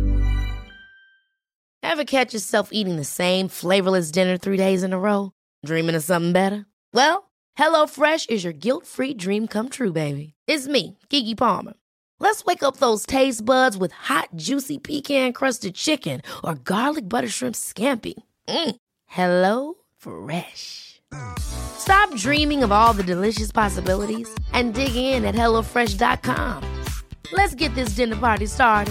[SPEAKER 5] Ever catch yourself eating the same flavorless dinner three days in a row? Dreaming of something better? Well, HelloFresh is your guilt-free dream come true, baby. It's me, Keke Palmer. Let's wake up those taste buds with hot, juicy pecan-crusted chicken or garlic butter shrimp scampi. Mm. Hello Fresh. Stop dreaming of all the delicious possibilities and dig in at hello fresh dot com. Let's get this dinner party started.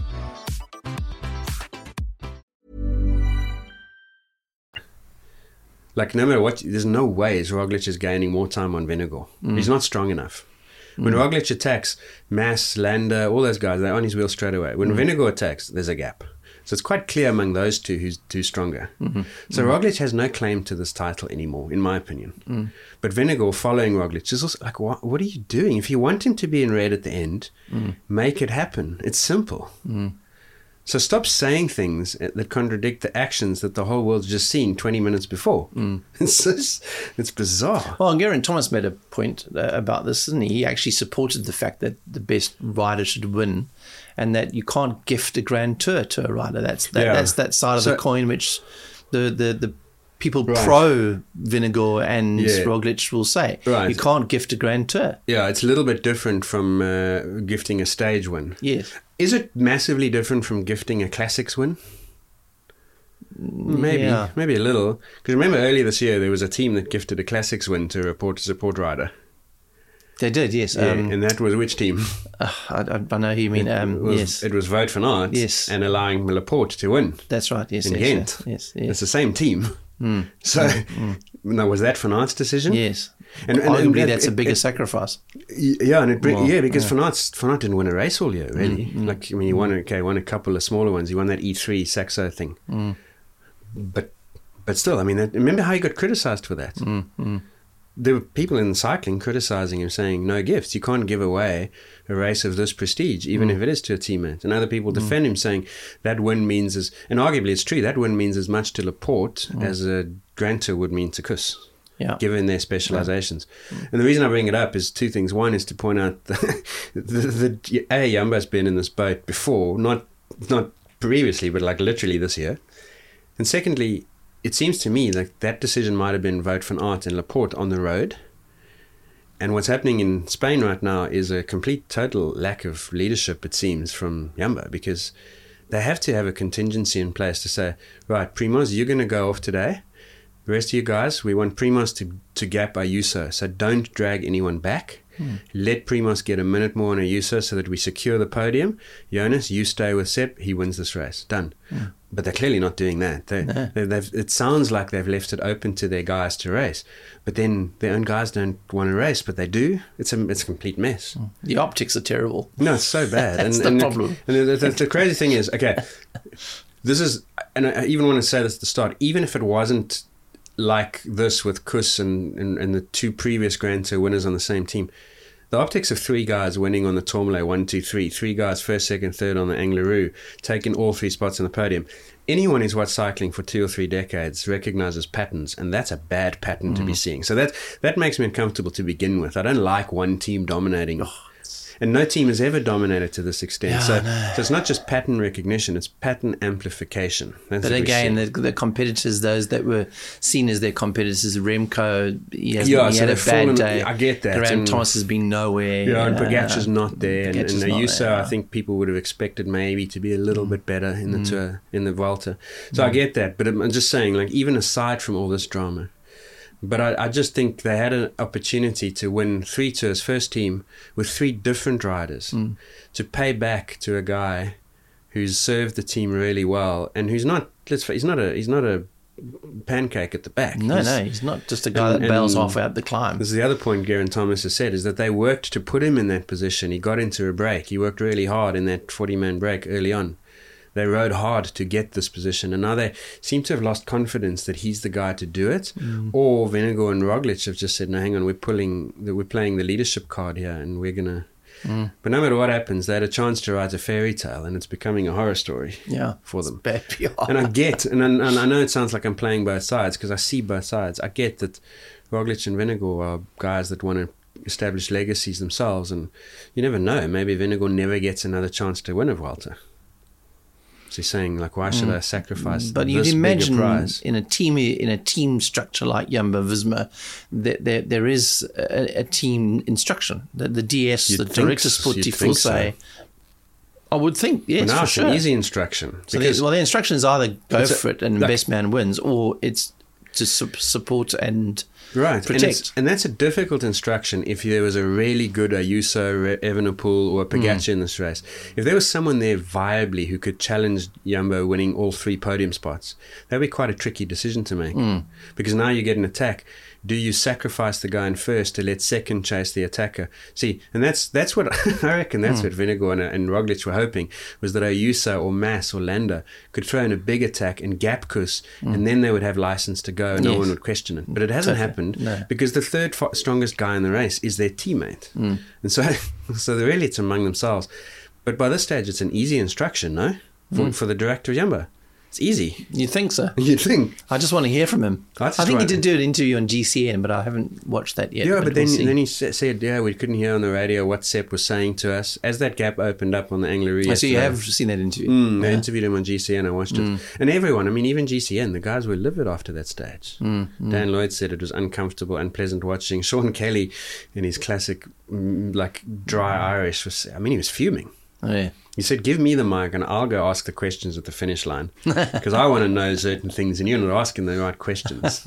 [SPEAKER 4] Like, no matter what, there's no ways Roglic is gaining more time on Vingegaard. Mm. He's not strong enough. When mm. Roglic attacks, Mas, Landa, all those guys, they're on his wheel straight away. When mm. Vingegaard attacks, there's a gap. So it's quite clear among those two who's who's stronger. Mm-hmm. So mm. Roglic has no claim to this title anymore, in my opinion. Mm. But Vingegaard following Roglic is also like, what, what are you doing? If you want him to be in red at the end, mm. make it happen. It's simple. Mm. So stop saying things that contradict the actions that the whole world's just seen twenty minutes before. Mm. It's just, it's bizarre.
[SPEAKER 3] Well, Geraint Thomas made a point uh, about this, didn't he? He actually supported the fact that the best rider should win, and that you can't gift a Grand Tour to a rider. That's that, yeah. that's that side of so, the coin which the the, the people right. pro Vingegaard and yeah. Roglic will say. Right. You can't gift a Grand Tour.
[SPEAKER 4] Yeah, it's a little bit different from uh, gifting a stage win.
[SPEAKER 3] Yes.
[SPEAKER 4] Is it massively different from gifting a classics win? Maybe, yeah. maybe a little. Because remember earlier this year there was a team that gifted a classics win to a support, support rider.
[SPEAKER 3] They did, yes.
[SPEAKER 4] Yeah,
[SPEAKER 3] um,
[SPEAKER 4] and that was which team?
[SPEAKER 3] Uh, I, I know who you mean.
[SPEAKER 4] It,
[SPEAKER 3] um,
[SPEAKER 4] was,
[SPEAKER 3] yes,
[SPEAKER 4] it was Wout van Aert.
[SPEAKER 3] Yes,
[SPEAKER 4] and allowing Laporte to win.
[SPEAKER 3] That's right. Yes,
[SPEAKER 4] in
[SPEAKER 3] yes,
[SPEAKER 4] Ghent.
[SPEAKER 3] Yes, yes, yes.
[SPEAKER 4] It's the same team. Mm. So, mm. Mm. no, was that Van Aert's decision?
[SPEAKER 3] Yes. And, and arguably, and that's it, a bigger it, sacrifice.
[SPEAKER 4] Yeah, and it, well, yeah, because
[SPEAKER 3] yeah.
[SPEAKER 4] Van Aert, Van Aert didn't win a race all year, really. Mm, mm, like, I mean, he won, okay, won a couple of smaller ones. He won that E three Saxo thing. Mm. But but still, I mean, that, remember how he got criticised for that? Mm, mm. There were people in cycling criticising him, saying, no gifts. You can't give away a race of this prestige, even mm. if it is to a teammate. And other people defend mm. him, saying that win means, as, and arguably it's true, that win means as much to Laporte mm. as a Grand Tour would mean to Kuss. Yeah. Given their specializations. Yeah. And the reason I bring it up is two things. One is to point out that the, the, the, A, Jumbo's been in this boat before, not not previously, but like literally this year. And secondly, it seems to me like that decision might have been Wout van Aert and Laporte on the road. And what's happening in Spain right now is a complete, total lack of leadership, it seems, from Jumbo, because they have to have a contingency in place to say, right, Primoz, you're going to go off today. The rest of you guys, we want Primoz to, to gap Ayuso. So don't drag anyone back. Mm. Let Primoz get a minute more on Ayuso so that we secure the podium. Jonas, you stay with Sepp. He wins this race. Done. Mm. But they're clearly not doing that. They, no. they, they've, it sounds like they've left it open to their guys to race. But then their own guys don't want to race, but they do. It's a, it's a complete mess. Mm.
[SPEAKER 3] The optics are terrible.
[SPEAKER 4] No, it's so bad.
[SPEAKER 3] That's
[SPEAKER 4] and,
[SPEAKER 3] the
[SPEAKER 4] and
[SPEAKER 3] problem.
[SPEAKER 4] The, and the, the, the crazy thing is, okay, this is, and I even want to say this at the start, even if it wasn't like this with Kuss and, and, and the two previous Grand Tour winners on the same team, the optics of three guys winning on the Tourmalet, one, two, three, three guys first, second, third on the Angleroo, taking all three spots on the podium. Anyone who's watched cycling for two or three decades recognizes patterns, and that's a bad pattern mm. to be seeing. So that that makes me uncomfortable to begin with. I don't like one team dominating. Oh. And no team has ever dominated to this extent. Yeah, so, no. so it's not just pattern recognition, it's pattern amplification. That's
[SPEAKER 3] but again, the, the competitors, those that were seen as their competitors, Remco, he, has,
[SPEAKER 4] yeah,
[SPEAKER 3] he
[SPEAKER 4] so
[SPEAKER 3] had a bad
[SPEAKER 4] fallen,
[SPEAKER 3] day.
[SPEAKER 4] I get that.
[SPEAKER 3] Geraint Thomas has been nowhere.
[SPEAKER 4] Yeah, and
[SPEAKER 3] uh,
[SPEAKER 4] Pogacar's not there. And, and Ayuso,
[SPEAKER 3] yeah.
[SPEAKER 4] I think people would have expected maybe to be a little mm. bit better in the mm. Tour, in the Vuelta. So mm. I get that. But I'm just saying, like, even aside from all this drama, but I, I just think they had an opportunity to win three tours, first team, with three different riders, mm. to pay back to a guy who's served the team really well and who's not. Let's face, he's not a he's not a pancake at the back.
[SPEAKER 3] No, he's, no, he's not just a guy and, that bails off out the climb.
[SPEAKER 4] This is the other point Geraint Thomas has said, is that they worked to put him in that position. He got into a break. He worked really hard in that forty-man break early on. They rode hard to get this position, and now they seem to have lost confidence that he's the guy to do it. Mm. Or Vingegaard and Roglic have just said, "No, hang on, we're pulling, we're playing the leadership card here, and we're gonna." Mm. But no matter what happens, they had a chance to write a fairy tale, and it's becoming a horror story.
[SPEAKER 3] Yeah,
[SPEAKER 4] for them.
[SPEAKER 3] Bad P R.
[SPEAKER 4] And I get, and I, and I know it sounds like I'm playing both sides because I see both sides. I get that Roglic and Vingegaard are guys that want to establish legacies themselves, and you never know. Maybe Vingegaard never gets another chance to win a Vuelta. actually saying, like, why should mm. I sacrifice
[SPEAKER 3] but
[SPEAKER 4] this
[SPEAKER 3] you'd imagine
[SPEAKER 4] bigger prize?
[SPEAKER 3] in a team in a team structure like Jumbo-Visma that there, there is a, a team instruction. The, the D S,
[SPEAKER 4] You'd
[SPEAKER 3] the Director Sportivo say, so. I would think, yes,
[SPEAKER 4] well, now
[SPEAKER 3] for
[SPEAKER 4] it's
[SPEAKER 3] sure.
[SPEAKER 4] an easy instruction.
[SPEAKER 3] So the, well, the instruction is either go for
[SPEAKER 4] a,
[SPEAKER 3] it and
[SPEAKER 4] like,
[SPEAKER 3] best man wins, or it's to su- support and
[SPEAKER 4] right.
[SPEAKER 3] protect.
[SPEAKER 4] And, and that's a difficult instruction if there was a really good Ayuso, Evenepoel, or Pogacar mm. in this race. If there was someone there viably who could challenge Jumbo winning all three podium spots, that would be quite a tricky decision to make.
[SPEAKER 3] Mm.
[SPEAKER 4] Because now you get an attack. Do you sacrifice the guy in first to let second chase the attacker? See, and that's that's what I reckon that's mm. what Vingegaard and, and Roglic were hoping, was that Ayuso or Mas or Landa could throw in a big attack and gap Kuss, mm. and then they would have license to go and yes. no one would question it. But it hasn't totally. happened no. because the third fo- strongest guy in the race is their teammate. Mm. And so, so really it's among themselves. But by this stage, it's an easy instruction, no? For, mm. for the director of Jumbo. It's easy.
[SPEAKER 3] You think so?
[SPEAKER 4] You think?
[SPEAKER 3] I just want to hear from him. I, I think he did do an interview on G C N, but I haven't watched that yet.
[SPEAKER 4] Yeah,
[SPEAKER 3] but,
[SPEAKER 4] but then,
[SPEAKER 3] we'll
[SPEAKER 4] then he said, yeah, we couldn't hear on the radio what Sepp was saying to us. As that gap opened up on the Anglerie.
[SPEAKER 3] Oh, so you have seen that interview?
[SPEAKER 4] Mm,
[SPEAKER 3] yeah.
[SPEAKER 4] They interviewed him on G C N. I watched mm. it. And everyone, I mean, even G C N, the guys were livid after that stage. Mm, mm. Dan Lloyd said it was uncomfortable, unpleasant watching. Sean Kelly, in his classic, like, dry Irish, was, I mean, he was fuming.
[SPEAKER 3] Oh, yeah.
[SPEAKER 4] He said, give me the mic and I'll go ask the questions at the finish line because I want to know certain things and you're not asking the right questions.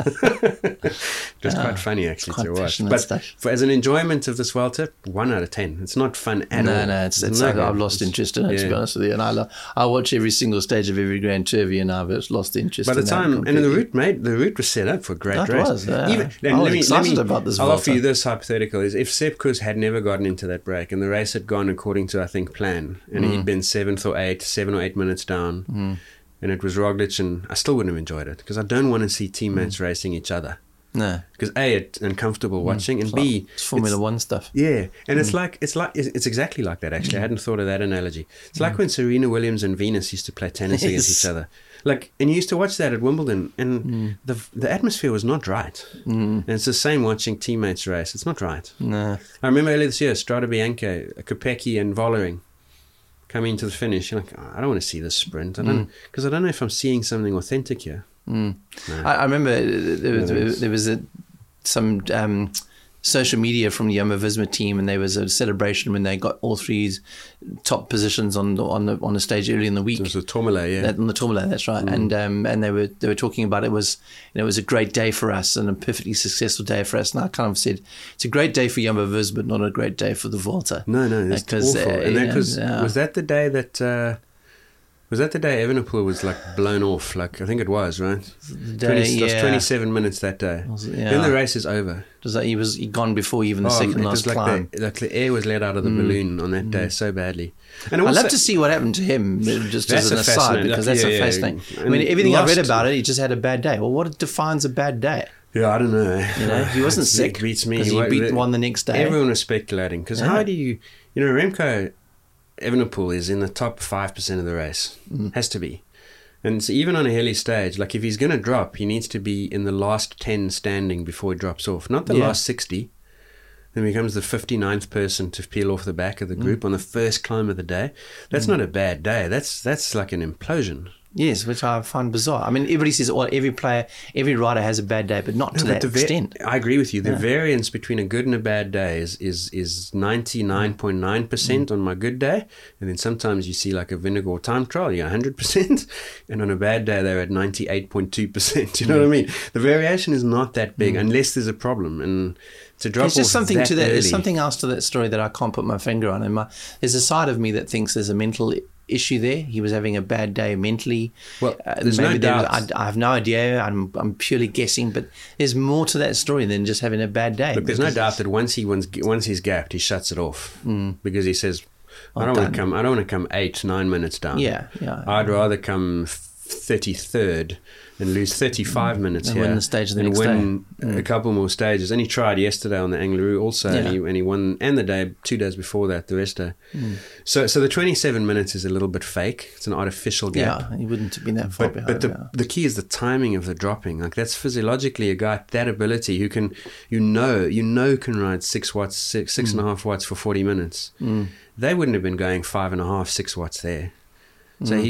[SPEAKER 4] Just oh, quite funny, actually, quite to watch. But for, as an enjoyment of this Vuelta, one out of ten. It's not fun at
[SPEAKER 3] no,
[SPEAKER 4] all.
[SPEAKER 3] No, no, it's, it's like I've lost interest in it, yeah. to be honest with you. And I, lo- I watch every single stage of every Grand Tour and I've lost interest in it. By the time,
[SPEAKER 4] and the route made, the route was set up for a great
[SPEAKER 3] that
[SPEAKER 4] race.
[SPEAKER 3] Was, yeah.
[SPEAKER 4] Even,
[SPEAKER 3] I was
[SPEAKER 4] let me,
[SPEAKER 3] excited
[SPEAKER 4] let me,
[SPEAKER 3] about this
[SPEAKER 4] I'll
[SPEAKER 3] Vuelta.
[SPEAKER 4] offer you this hypothetical, is if Sepp Kuss had never gotten into that break and the race had gone according to, I think, plan, and mm. he'd been seventh or eight, seven or eight minutes down, mm. and it was Roglic, and I still wouldn't have enjoyed it because I don't want to see teammates mm. racing each other.
[SPEAKER 3] No,
[SPEAKER 4] because A, it's uncomfortable watching, mm. and
[SPEAKER 3] it's
[SPEAKER 4] B,
[SPEAKER 3] like, it's Formula it's, One stuff.
[SPEAKER 4] Yeah, and mm. it's like it's like it's exactly like that. Actually, mm. I hadn't thought of that analogy. It's mm. like when Serena Williams and Venus used to play tennis yes. against each other. Like, and you used to watch that at Wimbledon, and mm. the the atmosphere was not right. Mm. And it's the same watching teammates race. It's not right.
[SPEAKER 3] No,
[SPEAKER 4] I remember earlier this year, Strade Bianche, Kopecky, and Vollering coming to the finish. You're like, oh, I don't want to see this sprint. I don't, because mm. I don't know if I'm seeing something authentic here.
[SPEAKER 3] Mm. No. I, I remember there was, no, there was a, some um, social media from the Jumbo-Visma team, and there was a celebration when they got all three top positions on the on the on the stage early in the week.
[SPEAKER 4] It was the Tourmalet, yeah,
[SPEAKER 3] that, on the Tourmalet, that's right. Mm. And um, and they were they were talking about it was you know, it was a great day for us and a perfectly successful day for us. And I kind of said it's a great day for Jumbo-Visma, but not a great day for the Vuelta.
[SPEAKER 4] No, no, that's awful. Uh, and that was yeah. was that the day that. Uh, Was that the day Evenepoel was like blown off? Like I think it was, right?
[SPEAKER 3] Day,
[SPEAKER 4] twenty,
[SPEAKER 3] yeah.
[SPEAKER 4] It was twenty-seven minutes that day.
[SPEAKER 3] Was it, yeah.
[SPEAKER 4] Then the race is over.
[SPEAKER 3] Does that he was he gone before even the oh, second last
[SPEAKER 4] like
[SPEAKER 3] climb?
[SPEAKER 4] The, like the air was let out of the mm. balloon on that day mm. so badly.
[SPEAKER 3] And I'd love to see what happened to him, just as an aside, because that's
[SPEAKER 4] yeah,
[SPEAKER 3] a fascinating. Yeah. I mean, everything I've read about it, he just had a bad day. Well, what defines a bad day?
[SPEAKER 4] Yeah, I don't know.
[SPEAKER 3] You know, he wasn't sick.
[SPEAKER 4] It beats me.
[SPEAKER 3] He
[SPEAKER 4] what,
[SPEAKER 3] beat one the next day.
[SPEAKER 4] Everyone was speculating because yeah. how do you, you know, Remco Evenepoel is in the top five percent of the race. Mm. Has to be. And so even on a hilly stage, like if he's going to drop, he needs to be in the last ten standing before he drops off, not the yeah. last sixty. Then becomes the fifty-ninth person to peel off the back of the group mm. on the first climb of the day. That's mm. not a bad day. That's that's like an implosion.
[SPEAKER 3] Yes, which I find bizarre. I mean, everybody says well, every player, every rider has a bad day, but not to no, that va- extent.
[SPEAKER 4] I agree with you. The yeah. variance between a good and a bad day is is, is ninety-nine point nine percent mm. on my good day. And then sometimes you see like a Vingegaard time trial, you're one hundred percent. And on a bad day, they're at ninety-eight point two percent. You know mm. what I mean? The variation is not that big mm. unless there's a problem. And to drop
[SPEAKER 3] There's just something
[SPEAKER 4] that
[SPEAKER 3] to that.
[SPEAKER 4] early.
[SPEAKER 3] There's something else to that story that I can't put my finger on. And my, there's a side of me that thinks there's a mental issue there. He was having a bad day mentally.
[SPEAKER 4] Well, there's uh, maybe no doubt.
[SPEAKER 3] There was, I, I have no idea. I'm I'm purely guessing, but there's more to that story than just having a bad day.
[SPEAKER 4] But there's no doubt that once he once, once he's gapped, he shuts it off mm. because he says, "I don't want to come. I don't want to come eight, nine minutes down.
[SPEAKER 3] Yeah, yeah.
[SPEAKER 4] I'd rather come thirty-third and lose thirty-five mm. minutes
[SPEAKER 3] and
[SPEAKER 4] here
[SPEAKER 3] win the stage the
[SPEAKER 4] and
[SPEAKER 3] next
[SPEAKER 4] win
[SPEAKER 3] day. Mm.
[SPEAKER 4] a couple more stages." And he tried yesterday on the Anglerie also, yeah. and, he, and he won, and the day two days before that, the rest day. Mm. So, so the twenty-seven minutes is a little bit fake. It's an artificial gap.
[SPEAKER 3] Yeah, he wouldn't have been that far
[SPEAKER 4] but,
[SPEAKER 3] behind.
[SPEAKER 4] But the,
[SPEAKER 3] yeah.
[SPEAKER 4] the key is the timing of the dropping. Like that's physiologically a guy that ability who can, you know, you know, can ride six watts, six six mm. and a half watts for forty minutes. Mm. They wouldn't have been going five and a half, six watts there. So mm. he. Sh-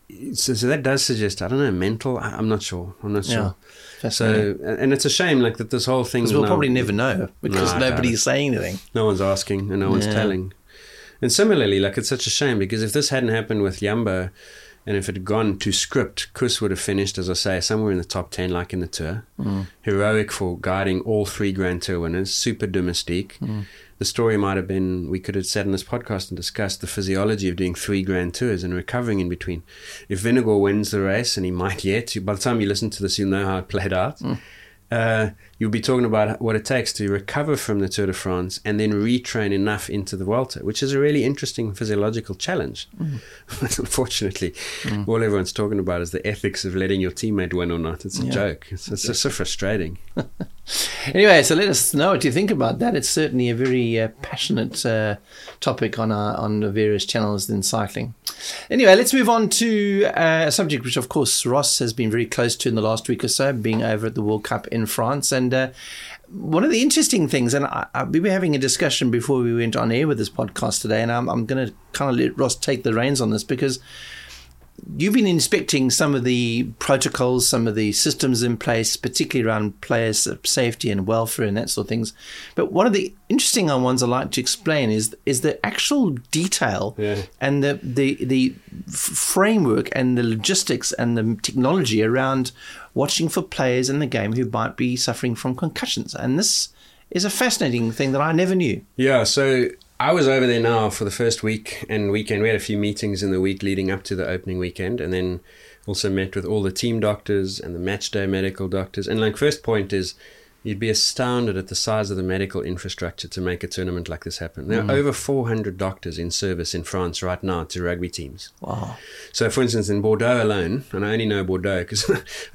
[SPEAKER 4] so, so that does suggest, I don't know, mental, I, I'm not sure. I'm not sure.
[SPEAKER 3] Yeah,
[SPEAKER 4] so, and it's a shame, like, that this whole thing.
[SPEAKER 3] Because we'll
[SPEAKER 4] now,
[SPEAKER 3] probably never know because
[SPEAKER 4] no,
[SPEAKER 3] nobody's saying anything.
[SPEAKER 4] No one's asking and no one's
[SPEAKER 3] Yeah.
[SPEAKER 4] telling. And similarly, like, it's such a shame because if this hadn't happened with Yumbo, and if it had gone to script, Kus would have finished, as I say, somewhere in the top ten, like in the Tour. Mm. Heroic for guiding all three Grand Tour winners, super domestique. Mm. The story might have been, we could have sat on this podcast and discussed the physiology of doing three Grand Tours and recovering in between. If Vingegaard wins the race, and he might yet, by the time you listen to this, you'll know how it played out. Mm. Uh, you'll be talking about what it takes to recover from the Tour de France and then retrain enough into the Vuelta, which is a really interesting physiological challenge. Mm. But unfortunately, mm. all everyone's talking about is the ethics of letting your teammate win or not. It's a yeah. joke. It's, it's so, so frustrating.
[SPEAKER 3] Anyway, so let us know what you think about that. It's certainly a very uh, passionate uh, topic on our, on the various channels in cycling. Anyway, let's move on to uh, a subject which, of course, Ross has been very close to in the last week or so, being over at the World Cup in France. And uh, one of the interesting things, and I, I, we were having a discussion before we went on air with this podcast today, and I'm, I'm going to kind of let Ross take the reins on this because you've been inspecting some of the protocols, some of the systems in place, particularly around players' safety and welfare and that sort of things. But one of the interesting ones I'd like to explain is is the actual detail yeah. and the, the the framework and the logistics and the technology around watching for players in the game who might be suffering from concussions. And this is a fascinating thing that I never knew.
[SPEAKER 4] Yeah, so I was over there now for the first week and weekend. We had a few meetings in the week leading up to the opening weekend, and then also met with all the team doctors and the match day medical doctors. And like, first point is, you'd be astounded at the size of the medical infrastructure to make a tournament like this happen. There are mm. over four hundred doctors in service in France right now to rugby teams.
[SPEAKER 3] Wow.
[SPEAKER 4] So, for instance, in Bordeaux alone, and I only know Bordeaux because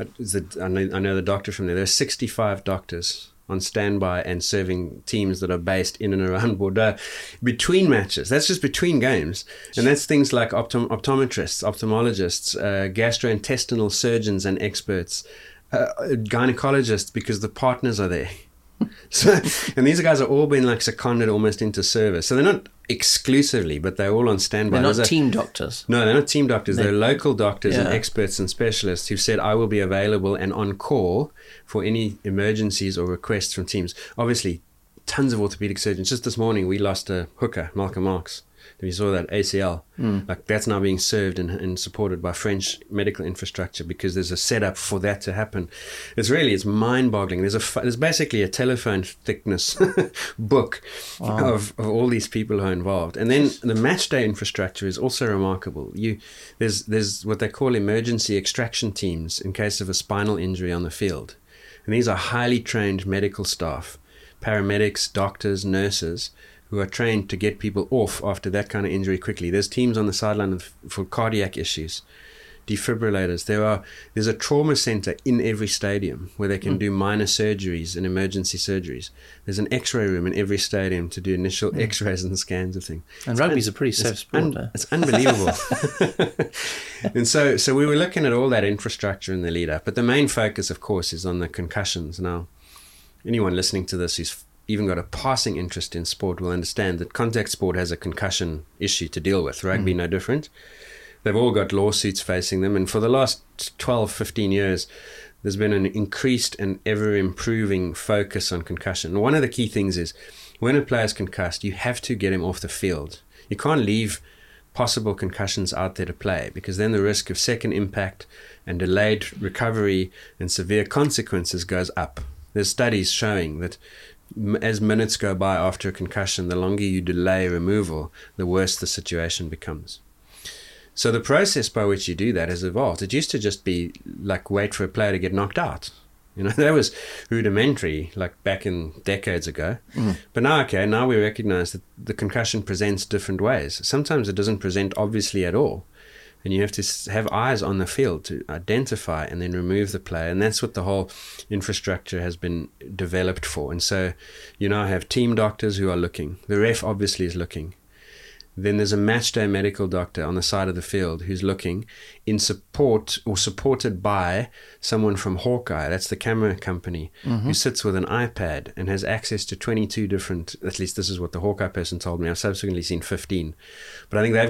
[SPEAKER 4] I know the doctor from there, there are sixty-five doctors on standby and serving teams that are based in and around Bordeaux between matches. That's just between games. And that's things like optom- optometrists, ophthalmologists, uh, gastrointestinal surgeons and experts, uh, gynecologists, because the partners are there. So, and these guys are all being like seconded almost into service. So they're not exclusively, but they're all on standby.
[SPEAKER 3] They're not
[SPEAKER 4] There's
[SPEAKER 3] team
[SPEAKER 4] a,
[SPEAKER 3] doctors.
[SPEAKER 4] No, they're not team doctors. They're, they're local doctors yeah. and experts and specialists who said, I will be available and on call for any emergencies or requests from teams. Obviously, tons of orthopedic surgeons. Just this morning, we lost a hooker, Malcolm Marx. If you saw that, A C L, mm. like that's now being served and, and supported by French medical infrastructure because there's a setup for that to happen. It's really, it's mind-boggling. There's a there's basically a telephone thickness book wow. of, of all these people who are involved. And then the match day infrastructure is also remarkable. You there's there's what they call emergency extraction teams in case of a spinal injury on the field, and these are highly trained medical staff, paramedics, doctors, nurses, who are trained to get people off after that kind of injury quickly. There's teams on the sideline for cardiac issues, defibrillators. There are there's a trauma center in every stadium where they can mm. do minor surgeries and emergency surgeries. There's an X-ray room in every stadium to do initial mm. X-rays and scans of things.
[SPEAKER 3] And rugby's un- a pretty safe sport. Un- eh?
[SPEAKER 4] It's unbelievable. And so, so we were looking at all that infrastructure in the lead up, but the main focus, of course, is on the concussions. Now, anyone listening to this who's even got a passing interest in sport will understand that contact sport has a concussion issue to deal with. Rugby, mm. no different. They've all got lawsuits facing them. And for the last twelve, fifteen years, there's been an increased and ever-improving focus on concussion. And one of the key things is when a player's concussed, you have to get him off the field. You can't leave possible concussions out there to play because then the risk of second impact and delayed recovery and severe consequences goes up. There's studies showing that as minutes go by after a concussion, the longer you delay removal, the worse the situation becomes. So the process by which you do that has evolved. It used to just be like wait for a player to get knocked out. You know, that was rudimentary, like back in decades ago. Mm. But now, okay, now we recognize that the concussion presents different ways. Sometimes it doesn't present obviously at all. And you have to have eyes on the field to identify and then remove the player. And that's what the whole infrastructure has been developed for. And so you now have team doctors who are looking. The ref obviously is looking. Then there's a match day medical doctor on the side of the field who's looking in support or supported by someone from Hawkeye, that's the camera company, mm-hmm. who sits with an iPad and has access to twenty-two different, at least this is what the Hawkeye person told me. I've subsequently seen fifteen. But I think they've got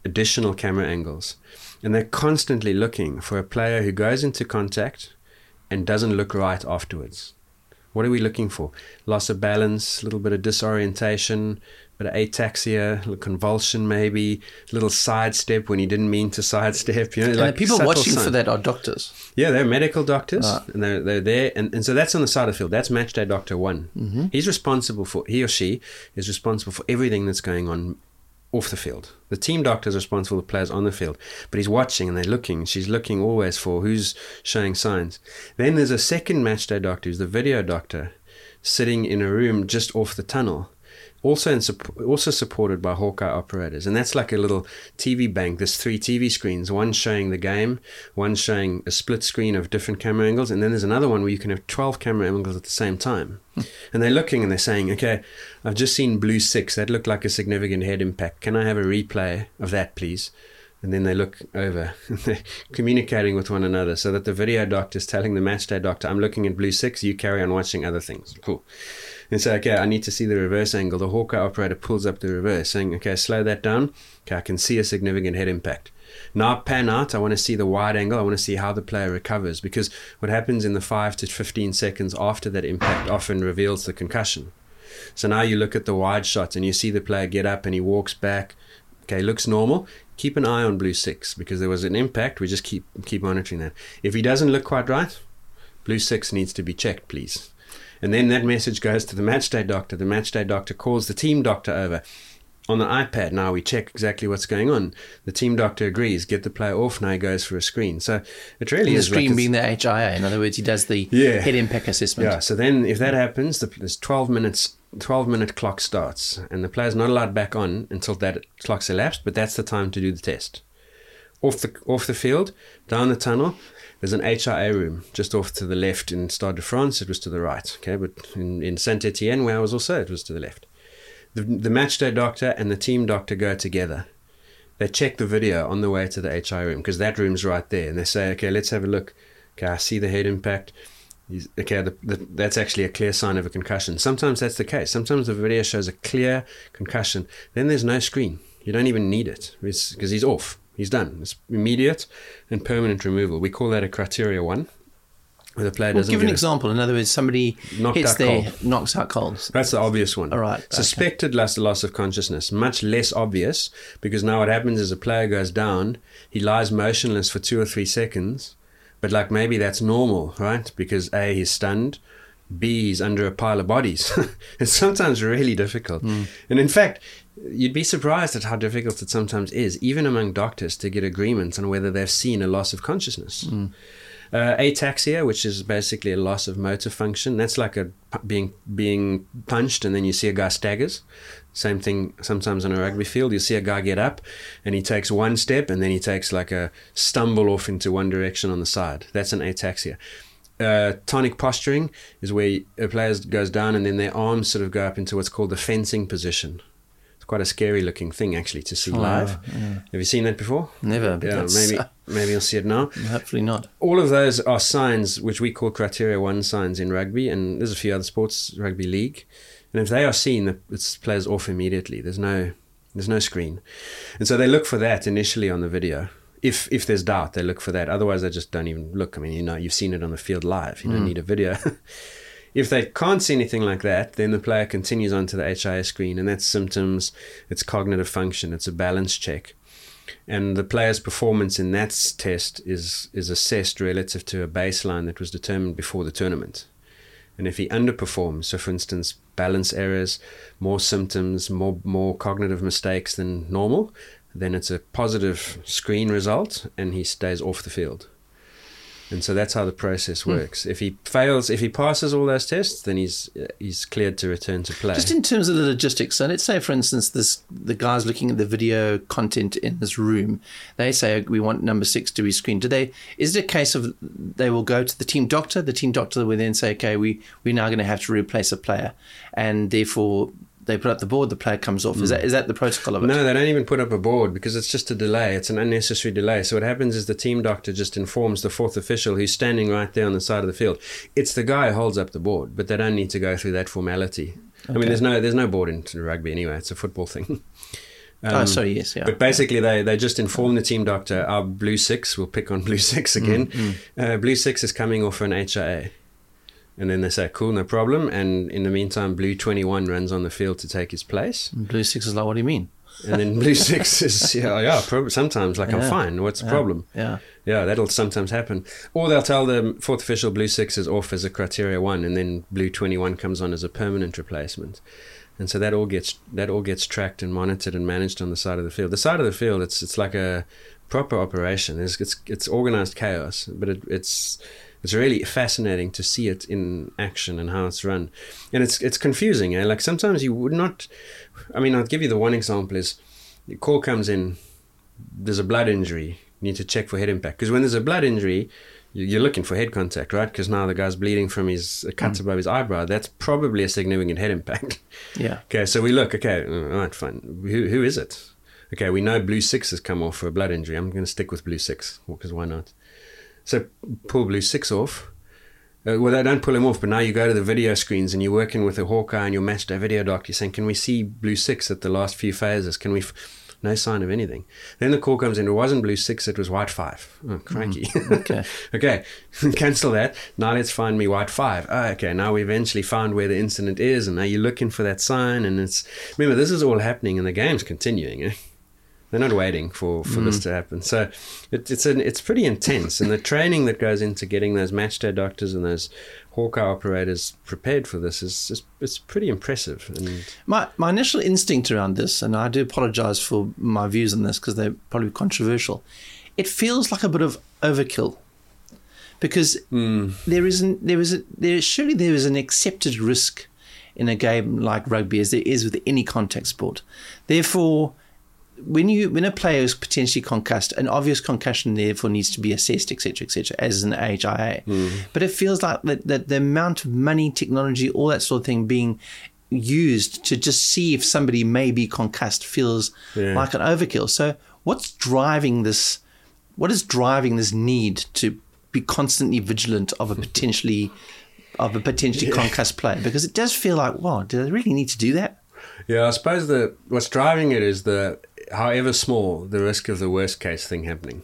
[SPEAKER 4] additional camera angles. And they're constantly looking for a player who goes into contact and doesn't look right afterwards. What are we looking for? Loss of balance, a little bit of disorientation, a bit of ataxia, a little convulsion maybe, a little sidestep when he didn't mean to sidestep. You know,
[SPEAKER 3] and
[SPEAKER 4] like
[SPEAKER 3] the people watching
[SPEAKER 4] signs.
[SPEAKER 3] for that are doctors.
[SPEAKER 4] Yeah, they're medical doctors,
[SPEAKER 3] right.
[SPEAKER 4] and they're, they're there. And, and so that's on the side of the field. That's match day doctor one.
[SPEAKER 3] Mm-hmm.
[SPEAKER 4] He's responsible for, he or she is responsible for everything that's going on off the field. The team doctor is responsible for the players on the field, but he's watching and they're looking. She's looking always for who's showing signs. Then there's a second match day doctor, who's the video doctor, sitting in a room just off the tunnel, also in, also supported by Hawkeye operators. And that's like a little T V bank. There's three T V screens, one showing the game, one showing a split screen of different camera angles, and then there's another one where you can have twelve camera angles at the same time. And they're looking and they're saying, okay, I've just seen blue six. That looked like a significant head impact. Can I have a replay of that, please? And then they look over and they're communicating with one another so that the video doctor is telling the match day doctor, I'm looking at blue six, you carry on watching other things. Cool. And so, okay, I need to see the reverse angle. The Hawkeye operator pulls up the reverse, saying, okay, slow that down. Okay, I can see a significant head impact. Now pan out, I want to see the wide angle. I want to see how the player recovers, because what happens in the five to fifteen seconds after that impact often reveals the concussion. So now you look at the wide shot and you see the player get up and he walks back. Okay, looks normal. Keep an eye on blue six, because there was an impact. We just keep keep monitoring that. If he doesn't look quite right, blue six needs to be checked, please. And then that message goes to the match day doctor. The match day doctor calls the team doctor over. On the iPad now, we check exactly what's going on. The team doctor agrees, get the player off, now he goes for a screen. So it really
[SPEAKER 3] the
[SPEAKER 4] is...
[SPEAKER 3] The screen
[SPEAKER 4] like
[SPEAKER 3] being the H I A. In other words, he does the
[SPEAKER 4] yeah.
[SPEAKER 3] head impact assessment.
[SPEAKER 4] Yeah, so then if that happens, the, there's twelve minutes, twelve minute clock starts, and the player's not allowed back on until that clock's elapsed, but that's the time to do the test. Off the off the field, down the tunnel, there's an H I A room just off to the left. In Stade de France, it was to the right. Okay, but in, in Saint-Etienne, where I was also, it was to the left. The, the match day doctor and the team doctor go together. They check the video on the way to the H I A room, because that room's right there. And they say, okay, let's have a look. Okay, I see the head impact. He's, okay, the, the, that's actually a clear sign of a concussion. Sometimes that's the case. Sometimes the video shows a clear concussion. Then there's no screen. You don't even need it, because he's off. He's done. It's immediate and permanent removal. We call that a criteria one, where the player
[SPEAKER 3] well,
[SPEAKER 4] doesn't
[SPEAKER 3] give an
[SPEAKER 4] get
[SPEAKER 3] example. In other words, somebody
[SPEAKER 4] Knocked
[SPEAKER 3] hits
[SPEAKER 4] out
[SPEAKER 3] their
[SPEAKER 4] cold.
[SPEAKER 3] knocks out cold.
[SPEAKER 4] That's the obvious one.
[SPEAKER 3] All right.
[SPEAKER 4] Suspected
[SPEAKER 3] okay.
[SPEAKER 4] loss, loss of consciousness. Much less obvious, because now what happens is a player goes down, he lies motionless for two or three seconds, but like maybe that's normal, right? Because A, he's stunned, B, he's under a pile of bodies. It's sometimes really difficult. Mm. And in fact, you'd be surprised at how difficult it sometimes is, even among doctors, to get agreement on whether they've seen a loss of consciousness. Mm. Uh, ataxia, which is basically a loss of motor function. That's like a being being punched and then you see a guy staggers. Same thing sometimes on a rugby field. You see a guy get up and he takes one step and then he takes like a stumble off into one direction on the side. That's an ataxia. Uh, tonic posturing is where a player goes down and then their arms sort of go up into what's called the fencing position. It's quite a scary looking thing actually to see oh, live. Yeah. Have you seen that before?
[SPEAKER 3] Never. But
[SPEAKER 4] yeah, maybe uh, maybe you'll see it now.
[SPEAKER 3] Hopefully not.
[SPEAKER 4] All of those are signs which we call criteria one signs in rugby, and there's a few other sports, rugby league. And if they are seen, the players off immediately. There's no there's no screen. And so they look for that initially on the video. If if there's doubt, they look for that. Otherwise, they just don't even look. I mean, you know, you've seen it on the field live. You don't mm. need a video. If they can't see anything like that, then the player continues onto the H I A screen, and that's symptoms, it's cognitive function, it's a balance check. And the player's performance in that test is, is assessed relative to a baseline that was determined before the tournament. And if he underperforms, so for instance, balance errors, more symptoms, more, more cognitive mistakes than normal, then it's a positive screen result and he stays off the field. And so that's how the process works. Hmm. If he fails, if he passes all those tests, then he's he's cleared to return to play.
[SPEAKER 3] Just in terms of the logistics, so let's say, for instance, this the guys looking at the video content in this room, they say we want number six to be screened. Do they? Is it a case of they will go to the team doctor? The team doctor will then say, okay, we we're now going to have to replace a player, and therefore they put up the board, the player comes off. Mm. Is that is that the protocol of it?
[SPEAKER 4] No, they don't even put up a board because it's just a delay. It's an unnecessary delay. So what happens is the team doctor just informs the fourth official who's standing right there on the side of the field. It's the guy who holds up the board, but they don't need to go through that formality. Okay. I mean, there's no there's no board in rugby anyway. It's a football thing. Um,
[SPEAKER 3] oh, sorry, yes, yeah.
[SPEAKER 4] But basically, they, they just inform the team doctor, our Blue Six, we'll pick on Blue Six again, mm, mm. Uh, Blue Six is coming off an H I A. And then they say, cool, no problem. And in the meantime, Blue twenty-one runs on the field to take his place.
[SPEAKER 3] And Blue Six is like, what do you mean?
[SPEAKER 4] And then Blue Six is, yeah, yeah pro- sometimes like, yeah. I'm fine. What's the
[SPEAKER 3] yeah.
[SPEAKER 4] problem?
[SPEAKER 3] Yeah.
[SPEAKER 4] Yeah, that'll sometimes happen. Or they'll tell the fourth official Blue Six is off as a criteria one, and then Blue twenty-one comes on as a permanent replacement. And so that all gets that all gets tracked and monitored and managed on the side of the field. The side of the field, it's it's like a proper operation. It's it's, it's organized chaos, but it, it's it's really fascinating to see it in action and how it's run. And it's it's confusing. Eh? Like sometimes you would not. I mean, I'll give you the one example is the call comes in. There's a blood injury. You need to check for head impact, because when there's a blood injury, you're looking for head contact, right? Because now the guy's bleeding from his cuts mm. above his eyebrow. That's probably a significant head impact.
[SPEAKER 3] Yeah.
[SPEAKER 4] Okay, so we look, okay, all right, fine. Who Who is it? Okay, we know Blue Six has come off for a blood injury. I'm going to stick with Blue Six, because why not? So pull Blue Six off. Uh, well, they don't pull him off, but now you go to the video screens and you're working with a Hawkeye and your match day video doc. You're saying, can we see Blue Six at the last few phases? Can we... F-? No sign of anything. Then the call comes in. It wasn't Blue Six, it was White Five. Oh, cranky.
[SPEAKER 3] Mm, okay.
[SPEAKER 4] Okay, cancel that. Now let's find me White Five. Oh, okay, now we eventually found where the incident is, and now you're looking for that sign. And it's, remember, this is all happening and the game's continuing. Eh? They're not waiting for, for mm. this to happen. So it, it's an, it's pretty intense. And the training that goes into getting those match day doctors and those Hawkeye operators prepared for this is just, it's pretty impressive. And
[SPEAKER 3] my my initial instinct around this, and I do apologize for my views on this because they're probably controversial, it feels like a bit of overkill, because mm. there isn't there is a, there surely there is an accepted risk in a game like rugby as there is with any contact sport. Therefore, when you when a player is potentially concussed, an obvious concussion therefore needs to be assessed, et cetera, et cetera, as an H I A. Mm. But it feels like that, that the amount of money, technology, all that sort of thing being used to just see if somebody may be concussed feels yeah. like an overkill. So what's driving this? What is driving this need to be constantly vigilant of a potentially of a potentially yeah. concussed player? Because it does feel like, wow, do they really need to do that?
[SPEAKER 4] Yeah, I suppose the what's driving it is the, however small, the risk of the worst case thing happening.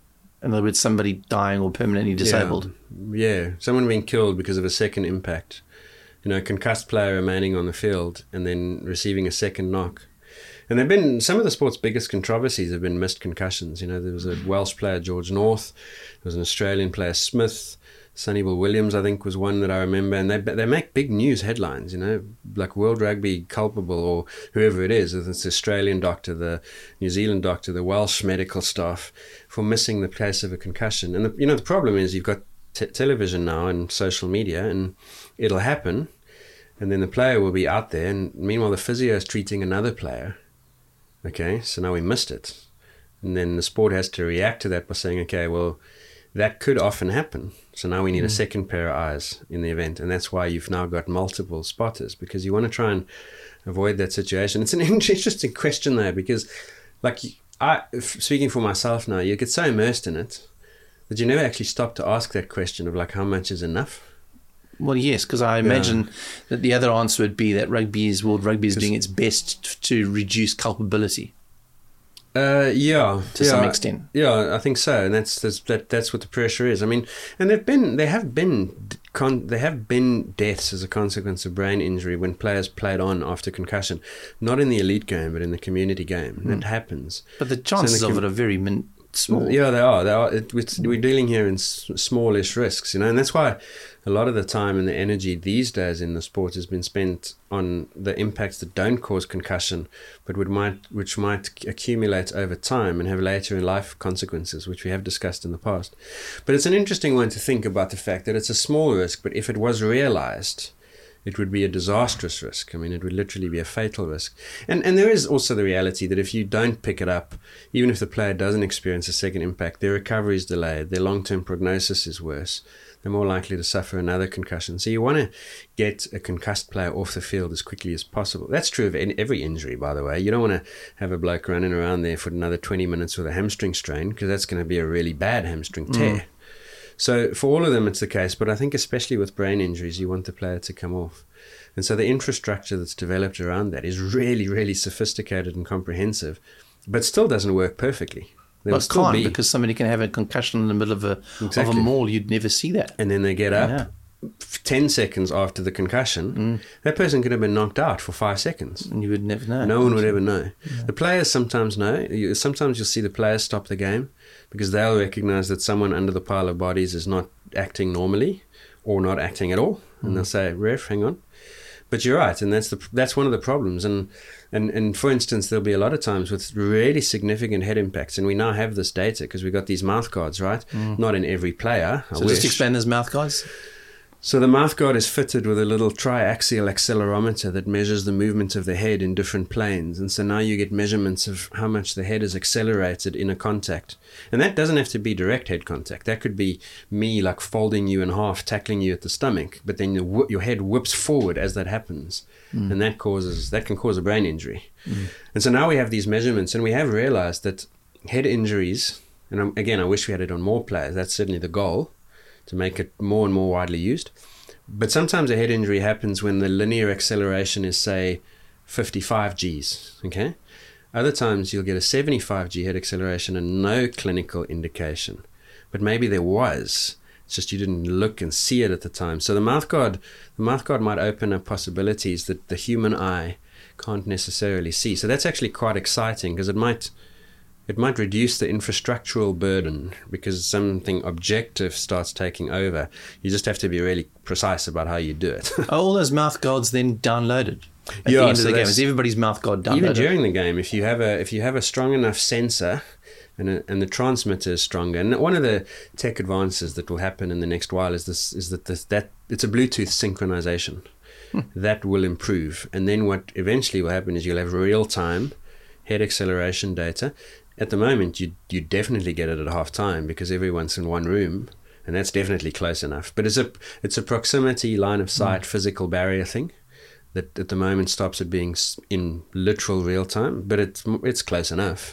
[SPEAKER 3] In other words, somebody dying or permanently disabled.
[SPEAKER 4] Yeah, yeah. Someone being killed because of a second impact. You know, a concussed player remaining on the field and then receiving a second knock. And there have been, some of the sport's biggest controversies have been missed concussions. You know, there was a Welsh player, George North. There was an Australian player, Smith. Sonny Bill Williams, I think, was one that I remember, and they they make big news headlines, you know, like World Rugby culpable, or whoever it is, it's the Australian doctor, the New Zealand doctor, the Welsh medical staff, for missing the case of a concussion. And, the, you know, the problem is you've got t- television now and social media, and it'll happen, and then the player will be out there, and meanwhile the physio is treating another player. Okay, so now we missed it. And then the sport has to react to that by saying, okay, well, that could often happen. So now we need mm. a second pair of eyes in the event. And that's why you've now got multiple spotters, because you want to try and avoid that situation. It's an interesting question, though, because, like, I, speaking for myself now, you get so immersed in it that you never actually stop to ask that question of, like, how much is enough?
[SPEAKER 3] Well, yes, because I imagine yeah. that the other answer would be that rugby is, World Rugby is doing its best to reduce culpability.
[SPEAKER 4] Uh, yeah,
[SPEAKER 3] to
[SPEAKER 4] yeah,
[SPEAKER 3] some extent.
[SPEAKER 4] Yeah, I think so, and that's, that's that that's what the pressure is. I mean, and there've been there have been con, there have been deaths as a consequence of brain injury when players played on after concussion, not in the elite game but in the community game. Mm. That happens.
[SPEAKER 3] But the chances so the com- of it are very min- small.
[SPEAKER 4] Yeah, they are. They are. It, we're dealing here in s- smallish risks, you know, and that's why a lot of the time and the energy these days in the sport has been spent on the impacts that don't cause concussion, but would might which might accumulate over time and have later in life consequences, which we have discussed in the past. But it's an interesting one to think about the fact that it's a small risk, but if it was realized, it would be a disastrous risk. I mean, it would literally be a fatal risk. And and there is also the reality that if you don't pick it up, even if the player doesn't experience a second impact, their recovery is delayed, their long-term prognosis is worse. They're more likely to suffer another concussion. So you want to get a concussed player off the field as quickly as possible. That's true of every injury, by the way. You don't want to have a bloke running around there for another twenty minutes with a hamstring strain, because that's going to be a really bad hamstring tear. Mm. So for all of them, it's the case. But I think especially with brain injuries, you want the player to come off. And so the infrastructure that's developed around that is really, really sophisticated and comprehensive, but still doesn't work perfectly.
[SPEAKER 3] There well, it can't be. Because somebody can have a concussion in the middle of a, exactly. of a mall. You'd never see that.
[SPEAKER 4] And then they get up. Yeah. ten seconds after the concussion, mm. that person could have been knocked out for five seconds.
[SPEAKER 3] And you would never know.
[SPEAKER 4] No one would ever know. Yeah. The players sometimes know. You, sometimes you'll see the players stop the game because they'll recognize that someone under the pile of bodies is not acting normally or not acting at all. And mm. they'll say, ref, hang on. But you're right, and that's the that's one of the problems. And, and and for instance, there'll be a lot of times with really significant head impacts, and we now have this data because we've got these mouth guards, right? Mm. Not in every player. I
[SPEAKER 3] so
[SPEAKER 4] wish.
[SPEAKER 3] Just explain those mouth guards.
[SPEAKER 4] So the mouth guard is fitted with a little triaxial accelerometer that measures the movement of the head in different planes. And so now you get measurements of how much the head is accelerated in a contact. And that doesn't have to be direct head contact. That could be me like folding you in half, tackling you at the stomach, but then your, your head whips forward as that happens. Mm. And that causes that can cause a brain injury. Mm. And so now we have these measurements, and we have realized that head injuries, and again, I wish we had it on more players. That's certainly the goal, to make it more and more widely used. But sometimes a head injury happens when the linear acceleration is, say, fifty-five Gs, okay? Other times you'll get a seventy-five G head acceleration and no clinical indication. But maybe there was. It's just you didn't look and see it at the time. So the mouth guard, the mouth guard might open up possibilities that the human eye can't necessarily see. So that's actually quite exciting because it might... It might reduce the infrastructural burden because something objective starts taking over. You just have to be really precise about how you do it.
[SPEAKER 3] Are all those mouth guards then downloaded at
[SPEAKER 4] yeah,
[SPEAKER 3] the end
[SPEAKER 4] so
[SPEAKER 3] of the game? Is everybody's mouth guard downloaded?
[SPEAKER 4] Even during the game, if you have a if you have a strong enough sensor and a, and the transmitter is stronger, and one of the tech advances that will happen in the next while is this is that this, that it's a Bluetooth synchronization hmm. that will improve, and then what eventually will happen is you'll have real time head acceleration data. At the moment, you you definitely get it at half time because everyone's in one room, and that's definitely close enough. But it's a it's a proximity, line of sight, mm. physical barrier thing that at the moment stops it being in literal real time. But it's it's close enough.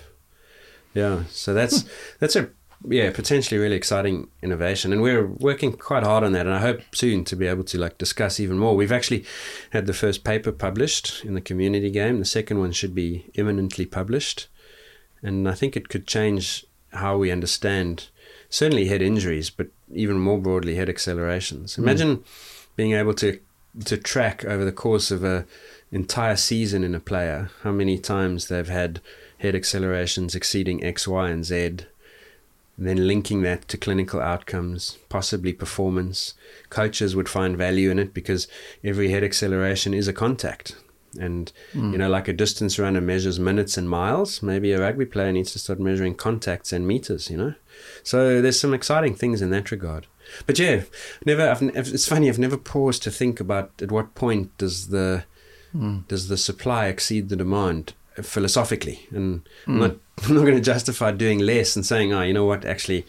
[SPEAKER 4] Yeah, so that's hmm. that's a yeah potentially really exciting innovation, and we're working quite hard on that. And I hope soon to be able to like discuss even more. We've actually had the first paper published in the community game. The second one should be imminently published. And I think it could change how we understand certainly head injuries, but even more broadly head accelerations. Imagine mm. being able to to track over the course of a entire season in a player how many times they've had head accelerations exceeding X, Y, and Z, and then linking that to clinical outcomes, possibly performance. Coaches would find value in it because every head acceleration is a contact. And, mm. you know, like a distance runner measures minutes and miles, maybe a rugby player needs to start measuring contacts and meters, you know. So there's some exciting things in that regard. But yeah, never. I've, it's funny, I've never paused to think about at what point does the mm. does the supply exceed the demand philosophically. And mm. I'm not, I'm not going to justify doing less and saying, oh, you know what, actually...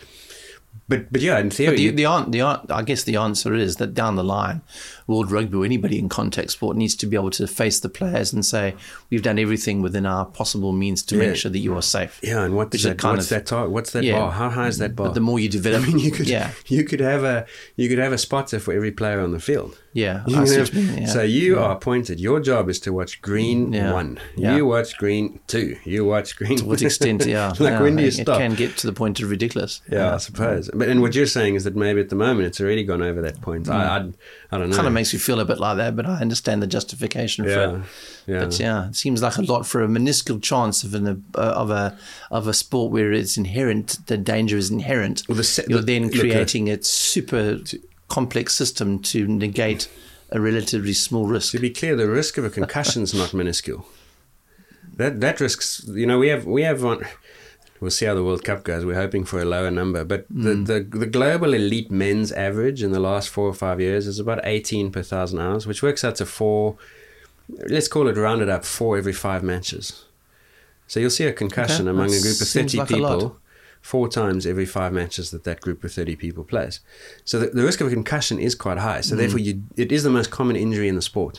[SPEAKER 4] But but yeah, in theory,
[SPEAKER 3] but the, the, the I guess the answer is that down the line, World Rugby or anybody in contact sport needs to be able to face the players and say we've done everything within our possible means to yeah. make sure that you are safe.
[SPEAKER 4] Yeah, and what that, what's of, that tar- what's that yeah, bar? How high is that bar?
[SPEAKER 3] But the more you develop,
[SPEAKER 4] I mean, you could
[SPEAKER 3] yeah.
[SPEAKER 4] you could have a you could have a spotter for every player on the field.
[SPEAKER 3] Yeah,
[SPEAKER 4] you
[SPEAKER 3] I see
[SPEAKER 4] have,
[SPEAKER 3] what you mean, yeah.
[SPEAKER 4] So you
[SPEAKER 3] yeah.
[SPEAKER 4] are appointed. Your job is to watch green
[SPEAKER 3] yeah.
[SPEAKER 4] one.
[SPEAKER 3] Yeah.
[SPEAKER 4] You watch green two. You watch green.
[SPEAKER 3] To what extent? Yeah,
[SPEAKER 4] like
[SPEAKER 3] yeah,
[SPEAKER 4] when do you
[SPEAKER 3] it,
[SPEAKER 4] stop?
[SPEAKER 3] It can get to the point of ridiculous.
[SPEAKER 4] Yeah, yeah. I suppose. But and what you're saying is that maybe at the moment it's already gone over that point. Mm. I, I I don't know.
[SPEAKER 3] Kind of makes you feel a bit like that, but I understand the justification
[SPEAKER 4] yeah.
[SPEAKER 3] for it.
[SPEAKER 4] Yeah.
[SPEAKER 3] But yeah, it seems like a lot for a minuscule chance of an uh, of a of a sport where it's inherent, the danger is inherent. Well, the se- You're then the, creating look, a super complex system to negate a relatively small risk.
[SPEAKER 4] To be clear, the risk of a concussion is not minuscule. That that risks, you know, we have we have one. We'll see how the World Cup goes. We're hoping for a lower number, but mm. the, the the global elite men's average in the last four or five years is about eighteen per thousand hours, which works out to four. Let's call it rounded up four every five matches. So you'll see a concussion okay. among that a group of thirty like people four times every five matches that that group of thirty people plays. So the, the risk of a concussion is quite high. So mm. therefore, you, it is the most common injury in the sport.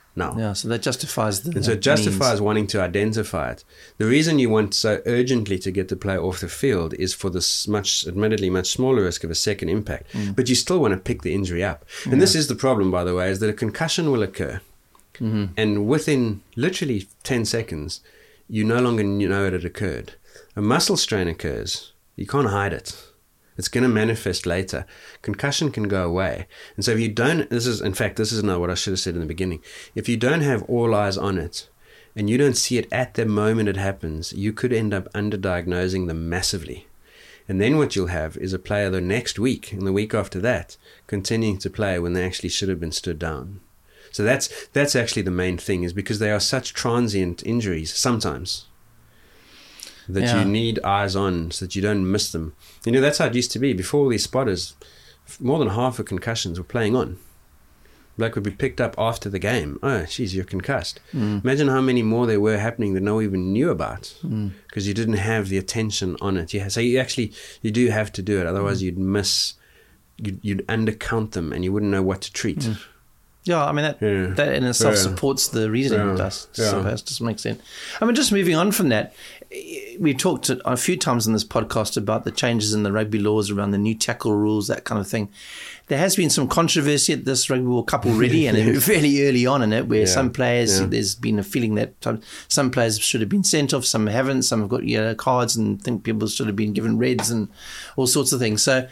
[SPEAKER 4] now.
[SPEAKER 3] Yeah, so that justifies the
[SPEAKER 4] And so it justifies
[SPEAKER 3] means.
[SPEAKER 4] wanting to identify it. The reason you want so urgently to get the player off the field is for this much, admittedly, much smaller risk of a second impact. Mm. But you still want to pick the injury up. And yeah. this is the problem, by the way, is that a concussion will occur. Mm-hmm. And within literally ten seconds, you no longer know it had occurred. A muscle strain occurs. You can't hide it. It's going to manifest later. Concussion can go away. And so if you don't, this is, in fact, this is not what I should have said in the beginning. If you don't have all eyes on it and you don't see it at the moment it happens, you could end up underdiagnosing them massively. And then what you'll have is a player the next week and the week after that continuing to play when they actually should have been stood down. So that's that's actually the main thing, is because they are such transient injuries sometimes that yeah. you need eyes on so that you don't miss them. You know, that's how it used to be. Before all these spotters, more than half of concussions were playing on. Like would be picked up after the game. Oh, geez, you're concussed. Mm. Imagine how many more there were happening that no one even knew about because mm. you didn't have the attention on it. Yeah, so you actually, you do have to do it. Otherwise mm. you'd miss, you'd, you'd undercount them and you wouldn't know what to treat. Mm.
[SPEAKER 3] Yeah, I mean, that yeah. that in itself yeah. supports the reasoning yeah. does. Yeah. So that just makes sense. I mean, just moving on from that, we've talked a few times in this podcast about the changes in the rugby laws around the new tackle rules, that kind of thing. There has been some controversy at this Rugby World Cup already, and fairly early on in it, where yeah. some players, yeah. there's been a feeling that some players should have been sent off, some haven't, some have got you know, cards, and think people should have been given reds and all sorts of things. So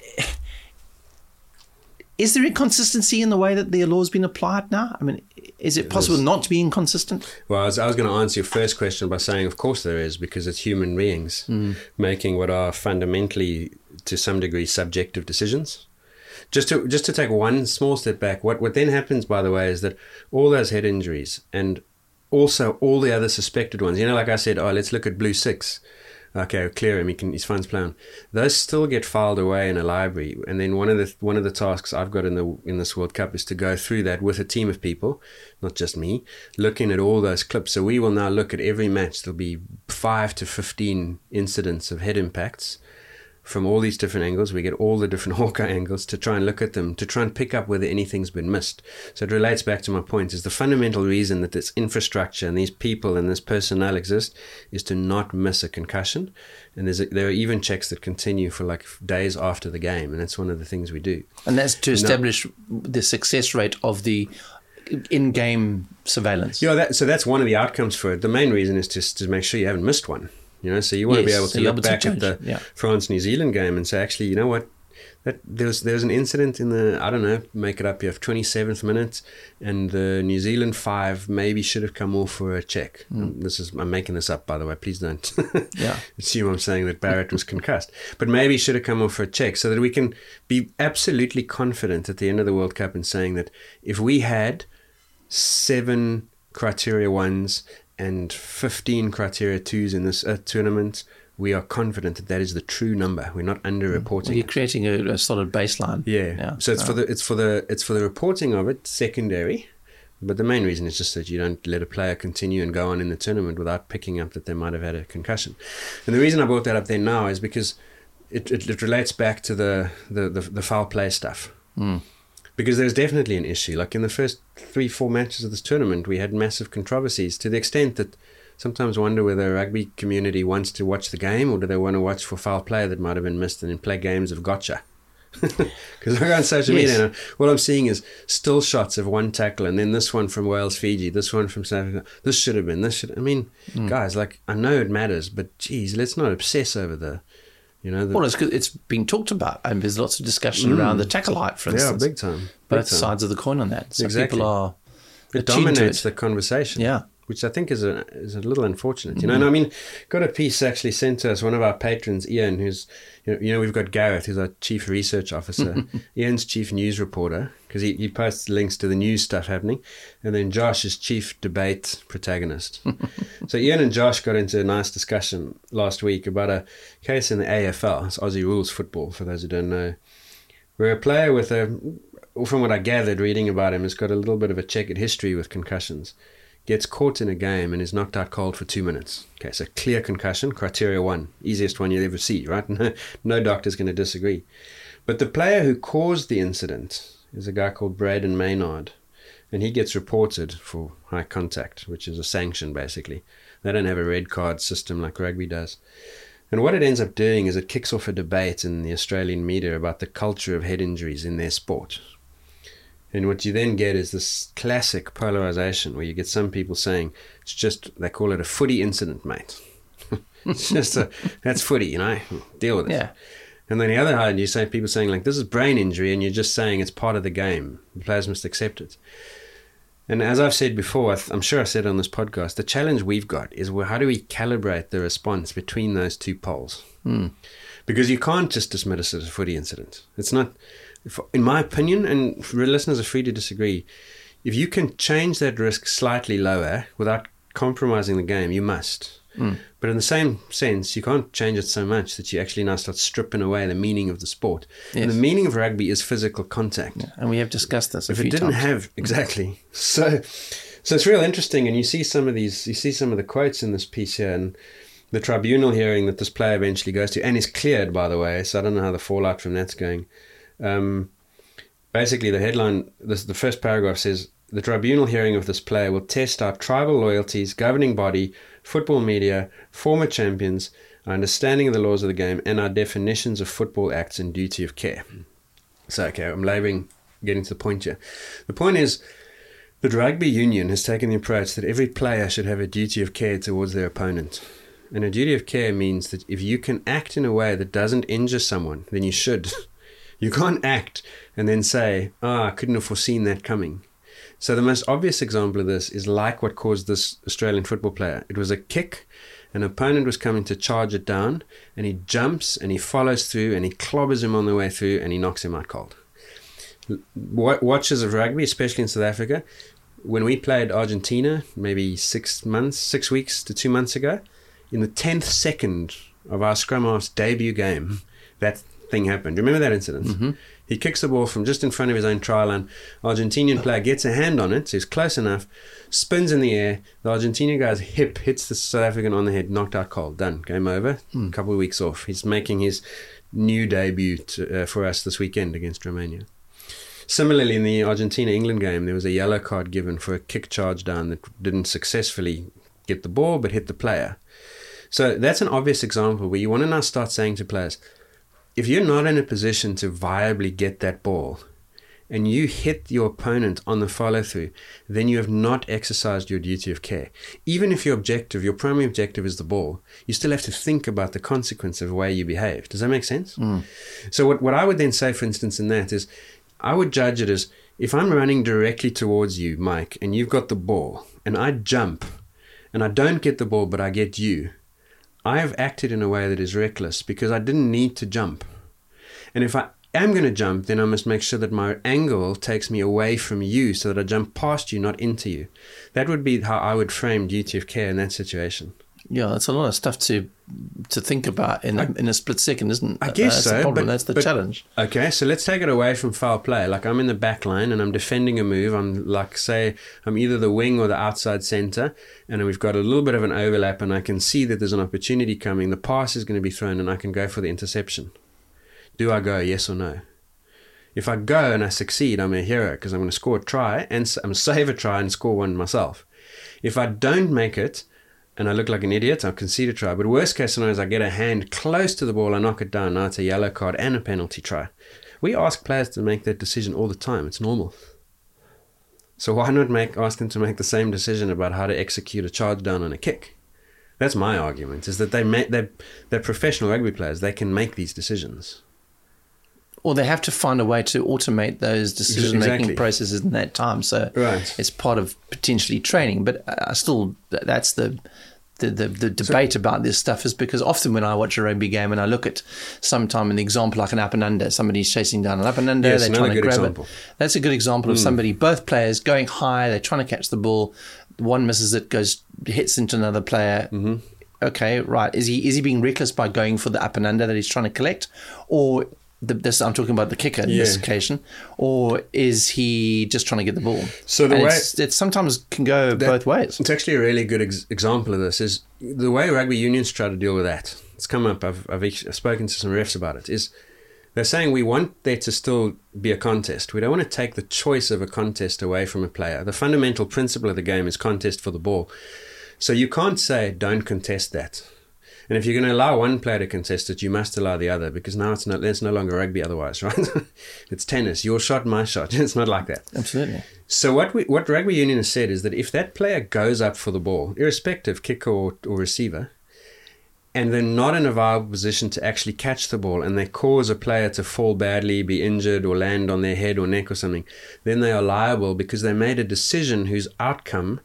[SPEAKER 3] is there inconsistency in the way that the law has been applied now? I mean, is it possible There's, not to be inconsistent?
[SPEAKER 4] Well, I was, I was going to answer your first question by saying, of course there is, because it's human beings mm. making what are fundamentally, to some degree, subjective decisions. Just to just to take one small step back, what, what then happens, by the way, is that all those head injuries and also all the other suspected ones, you know, like I said, oh, let's look at Blue Six. Okay, clear him. He can. He's fine playing. Those still get filed away in a library, and then one of the one of the tasks I've got in the in this World Cup is to go through that with a team of people, not just me, looking at all those clips. So we will now look at every match. There'll be five to fifteen incidents of head impacts from all these different angles. We get all the different Hawkeye angles to try and look at them, to try and pick up whether anything's been missed. So it relates back to my point, is the fundamental reason that this infrastructure and these people and this personnel exist is to not miss a concussion. And there's a, there are even checks that continue for like days after the game, and that's one of the things we do.
[SPEAKER 3] And that's to establish now, the success rate of the in-game surveillance.
[SPEAKER 4] Yeah, that, so that's one of the outcomes for it. The main reason is just to make sure you haven't missed one. You know, so you want yes, to be able to so look back at the yeah. France-New Zealand game and say, actually, you know what, that there's there's an incident in the, I don't know, make it up, you have twenty-seventh minute, and the New Zealand five maybe should have come off for a check. Mm. Um, this is I'm making this up, by the way. Please don't yeah. assume I'm saying that Barrett was concussed, but maybe should have come off for a check, so that we can be absolutely confident at the end of the World Cup in saying that if we had seven criteria ones and fifteen criteria twos in this uh, tournament, we are confident that that is the true number. We're not underreporting.
[SPEAKER 3] Well, you're creating a, a solid baseline.
[SPEAKER 4] Yeah. yeah. So it's oh. for the it's for the it's for the reporting of it secondary, but the main reason is just that you don't let a player continue and go on in the tournament without picking up that they might have had a concussion. And the reason I brought that up there now is because it it, it relates back to the the, the, the foul play stuff. Mm. Because there's definitely an issue. Like in the first three, four matches of this tournament, we had massive controversies to the extent that sometimes wonder whether the rugby community wants to watch the game or do they want to watch for foul play that might have been missed and then play games of gotcha. Because I go on social yes. media and what I'm seeing is still shots of one tackle and then this one from Wales, Fiji, this one from South Africa. This should have been, this should I mean, mm. guys, like, I know it matters, but geez, let's not obsess over the You know, the,
[SPEAKER 3] well, it's, it's been talked about, and there's lots of discussion mm, around the tackle height, for instance.
[SPEAKER 4] Yeah, big time. Big
[SPEAKER 3] Both
[SPEAKER 4] time.
[SPEAKER 3] sides of the coin on that. So
[SPEAKER 4] exactly.
[SPEAKER 3] people are
[SPEAKER 4] It dominates the conversation.
[SPEAKER 3] Yeah.
[SPEAKER 4] Which I think is a is a little unfortunate. You know, mm-hmm. and I mean, got a piece actually sent to us, one of our patrons, Ian, who's, you know, you know we've got Gareth, who's our chief research officer. Ian's chief news reporter, because he, he posts links to the news stuff happening. And then Josh is chief debate protagonist. So Ian and Josh got into a nice discussion last week about a case in the A F L, it's Aussie Rules Football, for those who don't know, where a player with a, from what I gathered reading about him, has got a little bit of a checkered history with concussions, gets caught in a game and is knocked out cold for two minutes. Okay, so clear concussion, criteria one, easiest one you'll ever see, right? No, no doctor's going to disagree. But the player who caused the incident is a guy called Braden Maynard. and he gets reported for high contact, which is a sanction basically. They don't have a red card system like rugby does. And what it ends up doing is it kicks off a debate in the Australian media about the culture of head injuries in their sport. And what you then get is this classic polarization where you get some people saying, it's just, they call it a footy incident, mate. It's just a, that's footy, you know, deal with it.
[SPEAKER 3] Yeah.
[SPEAKER 4] And then the other hand, you say people saying like, this is brain injury, and you're just saying it's part of the game. The players must accept it. And as I've said before, I'm sure I said on this podcast, the challenge we've got is, well, how do we calibrate the response between those two poles?
[SPEAKER 3] Mm.
[SPEAKER 4] Because you can't just dismiss it as a footy incident. It's not, in my opinion, and listeners are free to disagree, if you can change that risk slightly lower without compromising the game, you must. Mm. But in the same sense, you can't change it so much that you actually now start stripping away the meaning of the sport. Yes. And the meaning of rugby is physical contact.
[SPEAKER 3] Yeah, and we have discussed this a
[SPEAKER 4] if
[SPEAKER 3] few
[SPEAKER 4] it didn't
[SPEAKER 3] times.
[SPEAKER 4] have, exactly. So so it's real interesting, and you see some of these, you see some of the quotes in this piece here, and the tribunal hearing that this player eventually goes to, and is cleared, by the way, so I don't know how the fallout from that's going. Um, basically, the headline, this, the first paragraph says, the tribunal hearing of this player will test our tribal loyalties, governing body, football media, former champions, our understanding of the laws of the game, and our definitions of football acts and duty of care. So, okay, I'm labouring, getting to the point here. The point is, the rugby union has taken the approach that every player should have a duty of care towards their opponent. And a duty of care means that if you can act in a way that doesn't injure someone, then you should. You can't act and then say, oh, I couldn't have foreseen that coming. So the most obvious example of this is like what caused this Australian football player. It was a kick, an opponent was coming to charge it down, and he jumps and he follows through and he clobbers him on the way through and he knocks him out cold. Watchers of rugby, especially in South Africa, when we played Argentina, maybe six months, six weeks to two months ago, in the tenth second of our scrum half's debut game, that thing happened. Remember that incident? Mm-hmm. He kicks the ball from just in front of his own try line. Argentinian player gets a hand on it, so he's close enough, spins in the air. The Argentinian guy's hip hits the South African on the head, knocked out cold. Done. Game over. Mm. A couple of weeks off. He's making his new debut to, uh, for us this weekend against Romania. Similarly, in the Argentina-England game, there was a yellow card given for a kick charge down that didn't successfully get the ball but hit the player. So that's an obvious example where you want to now start saying to players, if you're not in a position to viably get that ball and you hit your opponent on the follow-through, then you have not exercised your duty of care. Even if your objective, your primary objective is the ball, you still have to think about the consequence of the way you behave. Does that make sense? Mm. So what, what I would then say, for instance, in that is, I would judge it as, if I'm running directly towards you, Mike, and you've got the ball, and I jump, and I don't get the ball, but I get you, I have acted in a way that is reckless because I didn't need to jump. And if I am going to jump, then I must make sure that my angle takes me away from you so that I jump past you, not into you. That would be how I would frame duty of care in that situation.
[SPEAKER 3] Yeah, that's a lot of stuff to to think about in, I, in a split second, isn't it?
[SPEAKER 4] I guess
[SPEAKER 3] that's
[SPEAKER 4] so.
[SPEAKER 3] The problem.
[SPEAKER 4] But,
[SPEAKER 3] that's the
[SPEAKER 4] but,
[SPEAKER 3] challenge.
[SPEAKER 4] Okay, so let's take it away from foul play. Like I'm in the back line and I'm defending a move. I'm like, say, I'm either the wing or the outside centre, and we've got a little bit of an overlap, and I can see that there's an opportunity coming. The pass is going to be thrown, and I can go for the interception. Do I go, yes or no? If I go and I succeed, I'm a hero because I'm going to score a try, and I'm going to save a try and score one myself. If I don't make it, and I look like an idiot, I'll concede a try. But worst case scenario is I get a hand close to the ball, I knock it down, now it's a yellow card and a penalty try. We ask players to make that decision all the time. It's normal. So why not make ask them to make the same decision about how to execute a charge down on a kick? That's my argument, is that they make, they're, they're professional rugby players. They can make these decisions.
[SPEAKER 3] Or they have to find a way to automate those decision-making
[SPEAKER 4] exactly.
[SPEAKER 3] processes in that time. So
[SPEAKER 4] right.
[SPEAKER 3] It's part of potentially training. But I still, that's the the, the, the debate so, about this stuff, is because often when I watch a rugby game and I look at sometime an example like an up and under, somebody's chasing down an up and under,
[SPEAKER 4] yes,
[SPEAKER 3] they're trying to grab
[SPEAKER 4] example.
[SPEAKER 3] it. That's a good example mm. of somebody, both players going high, they're trying to catch the ball. One misses it, goes, hits into another player. Mm-hmm. Okay, right. Is he is he being reckless by going for the up and under that he's trying to collect? Or... The, this, I'm talking about the kicker in yeah. this occasion, or is he just trying to get the ball?
[SPEAKER 4] So the
[SPEAKER 3] and
[SPEAKER 4] way
[SPEAKER 3] it's, it sometimes can go
[SPEAKER 4] that,
[SPEAKER 3] both ways.
[SPEAKER 4] It's actually a really good ex- example of this. Is the way rugby unions try to deal with that. It's come up. I've, I've I've spoken to some refs about it. Is They're saying we want there to still be a contest. We don't want to take the choice of a contest away from a player. The fundamental principle of the game is contest for the ball. So you can't say, don't contest that. And if you're going to allow one player to contest it, you must allow the other, because now it's no, it's no longer rugby otherwise, right? It's tennis, your shot, my shot. It's not like that.
[SPEAKER 3] Absolutely.
[SPEAKER 4] So what we, what rugby union has said is that if that player goes up for the ball, irrespective, kicker or, or receiver, and they're not in a viable position to actually catch the ball, and they cause a player to fall badly, be injured, or land on their head or neck or something, then they are liable because they made a decision whose outcome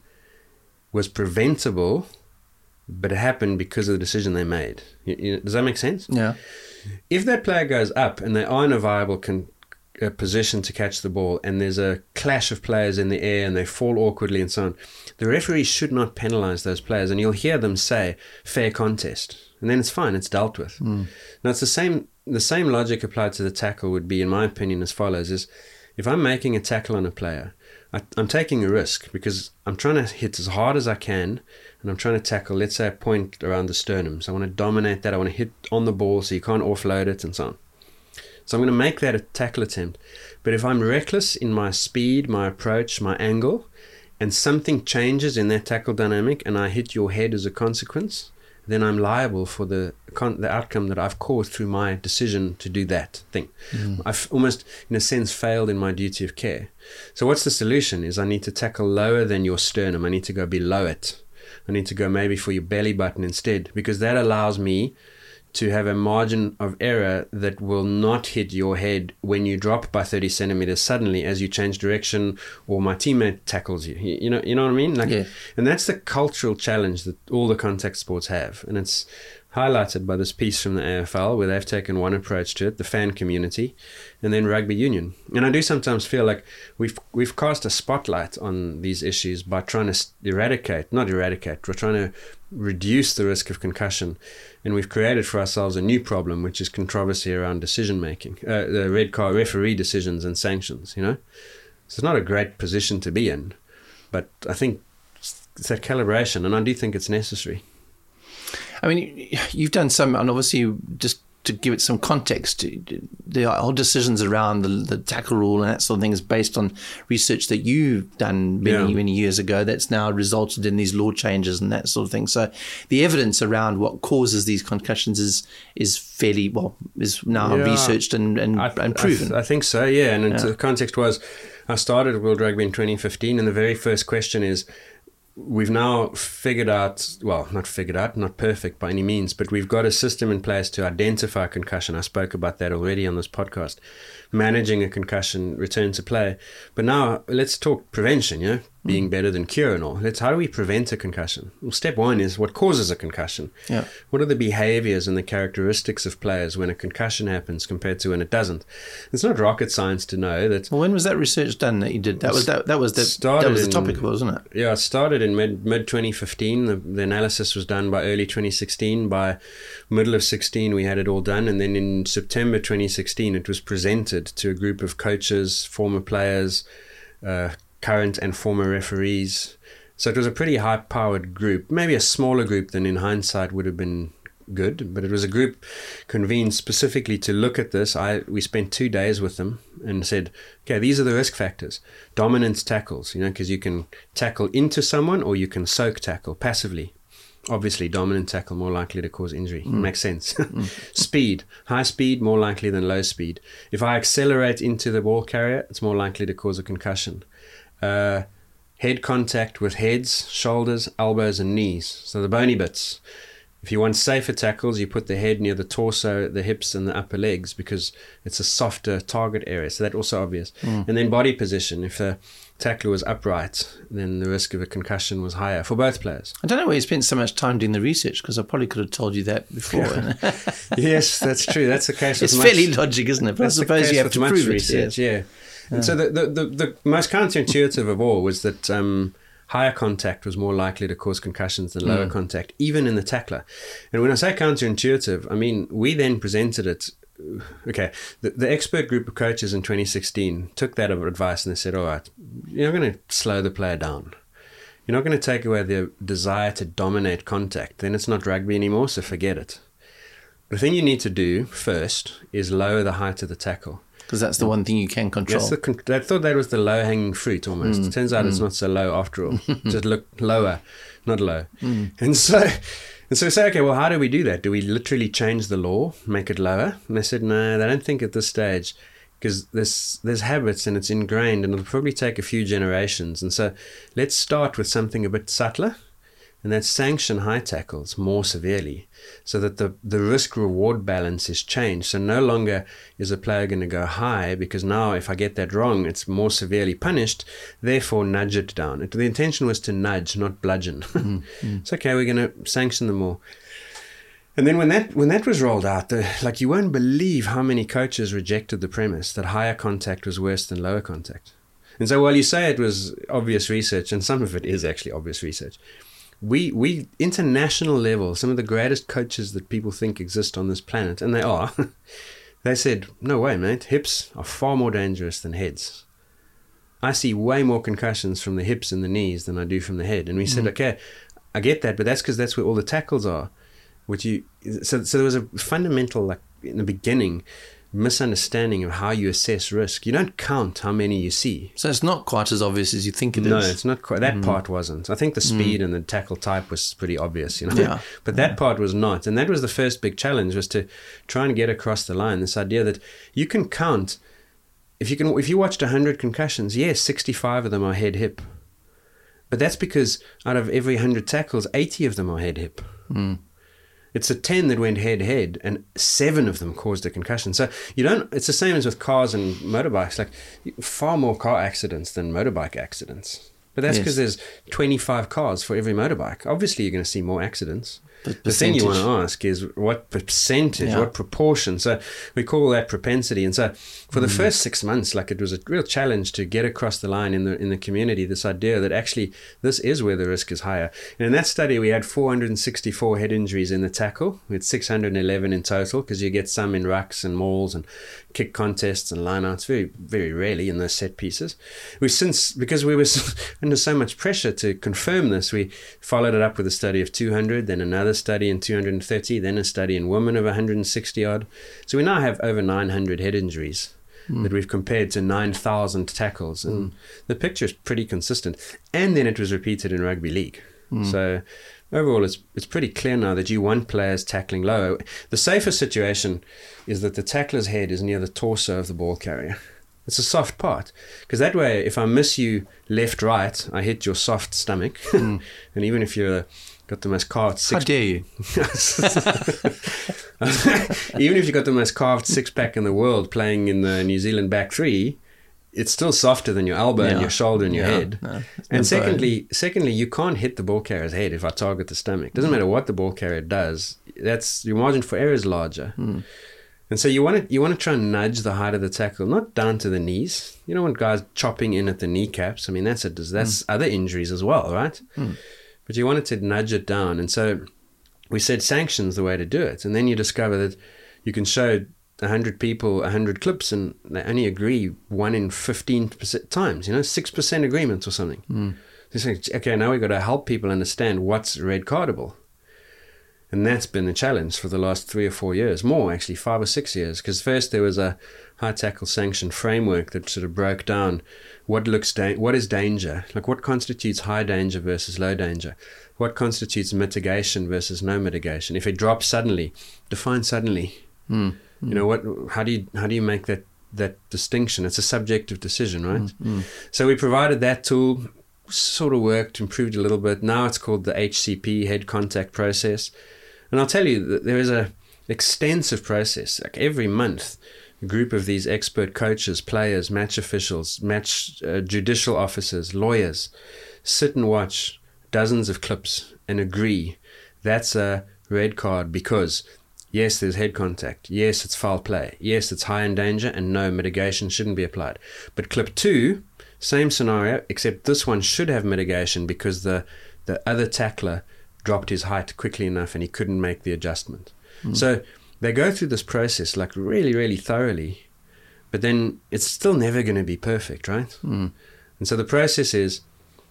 [SPEAKER 4] was preventable, but it happened because of the decision they made. You, you, does that make sense?
[SPEAKER 3] Yeah.
[SPEAKER 4] If that player goes up and they are in a viable con- a position to catch the ball, and there's a clash of players in the air and they fall awkwardly and so on, the referee should not penalize those players, and you'll hear them say fair contest, and then it's fine, it's dealt with. Mm. Now it's the same the same logic applied to the tackle would be, in my opinion, as follows: is if I'm making a tackle on a player, I, I'm taking a risk because I'm trying to hit as hard as I can, and I'm trying to tackle, let's say, a point around the sternum. So I want to dominate that, I want to hit on the ball so you can't offload it and so on. So I'm going to make that a tackle attempt. But if I'm reckless in my speed, my approach, my angle, and something changes in that tackle dynamic and I hit your head as a consequence, then I'm liable for the con- the outcome that I've caused through my decision to do that thing. Mm. I've almost, in a sense, failed in my duty of care. So what's the solution? Is I need to tackle lower than your sternum. I need to go below it. I need to go maybe for your belly button instead, because that allows me to have a margin of error that will not hit your head when you drop by thirty centimeters suddenly as you change direction or my teammate tackles you. You know, you know what I mean? Like,
[SPEAKER 3] yeah.
[SPEAKER 4] And that's the cultural challenge that all the contact sports have. And it's highlighted by this piece from the A F L where they've taken one approach to it, the fan community, and then rugby union. And I do sometimes feel like we've we've cast a spotlight on these issues by trying to eradicate, not eradicate, we're trying to reduce the risk of concussion. And we've created for ourselves a new problem, which is controversy around decision making, uh, the red card referee decisions and sanctions, you know. So it's not a great position to be in, but I think it's that calibration, and I do think it's necessary.
[SPEAKER 3] I mean, you've done some, and obviously just to give it some context, the whole decisions around the, the tackle rule and that sort of thing is based on research that you've done many,
[SPEAKER 4] yeah.
[SPEAKER 3] many years ago that's now resulted in these law changes and that sort of thing. So the evidence around what causes these concussions is is fairly, well, is now
[SPEAKER 4] yeah.
[SPEAKER 3] researched and, and,
[SPEAKER 4] I,
[SPEAKER 3] and proven.
[SPEAKER 4] I, I think so, yeah. And
[SPEAKER 3] yeah.
[SPEAKER 4] the context was, I started at World Rugby in twenty fifteen, and the very first question is, we've now figured out, well, not figured out, not perfect by any means, but we've got a system in place to identify concussion. I spoke about that already on this podcast, managing a concussion, return to play. But now let's talk prevention, yeah, being mm. better than cure and all. Let's, how do we prevent a concussion? Well, step one is what causes a concussion.
[SPEAKER 3] Yeah.
[SPEAKER 4] What are the behaviors and the characteristics of players when a concussion happens compared to when it doesn't? It's not rocket science to know that.
[SPEAKER 3] Well, when was that research done that you did? That was that, that was the that was the topic, in, wasn't it?
[SPEAKER 4] Yeah, it started in mid mid twenty fifteen. The, the analysis was done by early twenty sixteen. By middle of sixteen, we had it all done, and then in September twenty sixteen, it was presented to a group of coaches, former players, uh, current and former referees. So it was a pretty high-powered group, maybe a smaller group than in hindsight would have been good, but it was a group convened specifically to look at this. I we spent two days with them and said, okay, these are the risk factors. Dominance tackles, you know, because you can tackle into someone or you can soak tackle passively. Obviously, dominant tackle more likely to cause injury. Mm. Makes sense. Mm. Speed, high speed more likely than low speed. If I accelerate into the ball carrier, it's more likely to cause a concussion. Uh, head contact with heads, shoulders, elbows, and knees. So the bony bits. If you want safer tackles, you put the head near the torso, the hips, and the upper legs because it's a softer target area. So that's also obvious. Mm. And then body position. If the tackler was upright, then the risk of a concussion was higher for both players.
[SPEAKER 3] I don't know why you spent so much time doing the research, because I probably could have told you that before.
[SPEAKER 4] Yeah. Yes, that's true. That's the case.
[SPEAKER 3] It's
[SPEAKER 4] with
[SPEAKER 3] fairly
[SPEAKER 4] much,
[SPEAKER 3] logic, isn't it? But I suppose you have to prove
[SPEAKER 4] research,
[SPEAKER 3] it.
[SPEAKER 4] Yeah. yeah. And so the, the, the, the most counterintuitive of all was that um, higher contact was more likely to cause concussions than lower mm. contact, even in the tackler. And when I say counterintuitive, I mean, we then presented it. Okay, the, the expert group of coaches in twenty sixteen took that advice and they said, all right, you're not going to slow the player down. You're not going to take away their desire to dominate contact. Then it's not rugby anymore, so forget it. the thing you need to do first is lower the height of the tackle.
[SPEAKER 3] Because that's the one thing you can control.
[SPEAKER 4] That's the con- I thought that was the low-hanging fruit almost. Mm. It turns out mm. it's not so low after all. Just look lower, not low. Mm. And so and so we say, okay, well, how do we do that? Do we literally change the law, make it lower? And they said, no, they don't think at this stage, because there's, there's habits and it's ingrained and it'll probably take a few generations. And so let's start with something a bit subtler, and that's sanction high tackles more severely, so that the, the risk-reward balance is changed. So no longer is a player going to go high, because now if I get that wrong, it's more severely punished, therefore nudge it down. It, the intention was to nudge, not bludgeon. Mm, mm. It's okay, we're going to sanction them more. And then when that when that was rolled out, the, like you won't believe how many coaches rejected the premise that higher contact was worse than lower contact. And so while you say it was obvious research, and some of it is actually obvious research, We, we, international level, some of the greatest coaches that people think exist on this planet, and they are, they said, no way, mate, hips are far more dangerous than heads. I see way more concussions from the hips and the knees than I do from the head. And we said, mm. okay, I get that, but that's because that's where all the tackles are. Which you, so, so there was a fundamental, like in the beginning, misunderstanding of how you assess risk. You don't count how many you see.
[SPEAKER 3] So it's not quite as obvious as you think it
[SPEAKER 4] no,
[SPEAKER 3] is.
[SPEAKER 4] No, it's not quite. That mm. part wasn't. I think the speed mm. and the tackle type was pretty obvious, you know. Yeah. But that yeah. part was not. And that was the first big challenge, was to try and get across the line this idea that you can count. If you can, if you watched one hundred concussions, yes, sixty-five of them are head-hip. But that's because out of every one hundred tackles, eighty of them are head-hip. Mm. It's a ten that went head-head, and seven of them caused a concussion. So you don't. It's the same as with cars and motorbikes. Like far more car accidents than motorbike accidents. But that's because yes. there's twenty-five cars for every motorbike. Obviously, you're going to see more accidents. But the thing you want to ask is what percentage, yeah. what proportion. So we call that propensity. And so for the mm. first six months, like it was a real challenge to get across the line in the in the community, this idea that actually this is where the risk is higher. And in that study, we had four hundred sixty-four head injuries in the tackle. We had six hundred eleven in total, because you get some in rucks and mauls and kick contests and lineouts, very, very rarely in those set pieces. We've since, because we were under so much pressure to confirm this, we followed it up with a study of two hundred, then another study in two hundred thirty, then a study in women of one hundred sixty odd. So we now have over nine hundred head injuries mm. that we've compared to nine thousand tackles. And mm. the picture is pretty consistent. And then it was repeated in rugby league. Mm. So overall, it's it's pretty clear now that you want players tackling low. The safer situation is that the tackler's head is near the torso of the ball carrier. It's a soft part, because that way, if I miss you left, right, I hit your soft stomach. Mm. And even if you're got the most carved six...
[SPEAKER 3] How dare you?
[SPEAKER 4] Even if you've got the most carved six-pack in the world playing in the New Zealand back three, it's still softer than your elbow yeah. and your shoulder and your yeah. head. No, and secondly, secondly, you can't hit the ball carrier's head if I target the stomach. Doesn't matter what the ball carrier does. That's your margin for error is larger. Mm. And so you want to you want to try and nudge the height of the tackle, not down to the knees. You don't want guys chopping in at the kneecaps. I mean, that's a, that's mm. other injuries as well, right? Mm. But you wanted to nudge it down. And so we said sanctions the way to do it. And then you discover that you can show one hundred people, one hundred clips, and they only agree one in fifteen percent times, you know, six percent agreement or something. Mm. So you say, okay, now we've got to help people understand what's red cardable. And that's been the challenge for the last three or four years, more actually, five or six years. Because first there was a high tackle sanction framework that sort of broke down what looks da- what is danger, like what constitutes high danger versus low danger, what constitutes mitigation versus no mitigation. If it drops suddenly, define suddenly. Mm. You know what? How do you how do you make that that distinction? It's a subjective decision, right? Mm. Mm. So we provided that tool, sort of worked, improved a little bit. Now it's called the H C P, head contact process. And I'll tell you that there is a extensive process. Like every month, a group of these expert coaches, players, match officials, match uh, judicial officers, lawyers, sit and watch dozens of clips and agree that's a red card because, yes, there's head contact. Yes, it's foul play. Yes, it's high in danger, and no, mitigation shouldn't be applied. But clip two, same scenario, except this one should have mitigation because the, the other tackler dropped his height quickly enough and he couldn't make the adjustment. Mm. So they go through this process like really, really thoroughly, but then it's still never going to be perfect, right? Mm. And so the process is,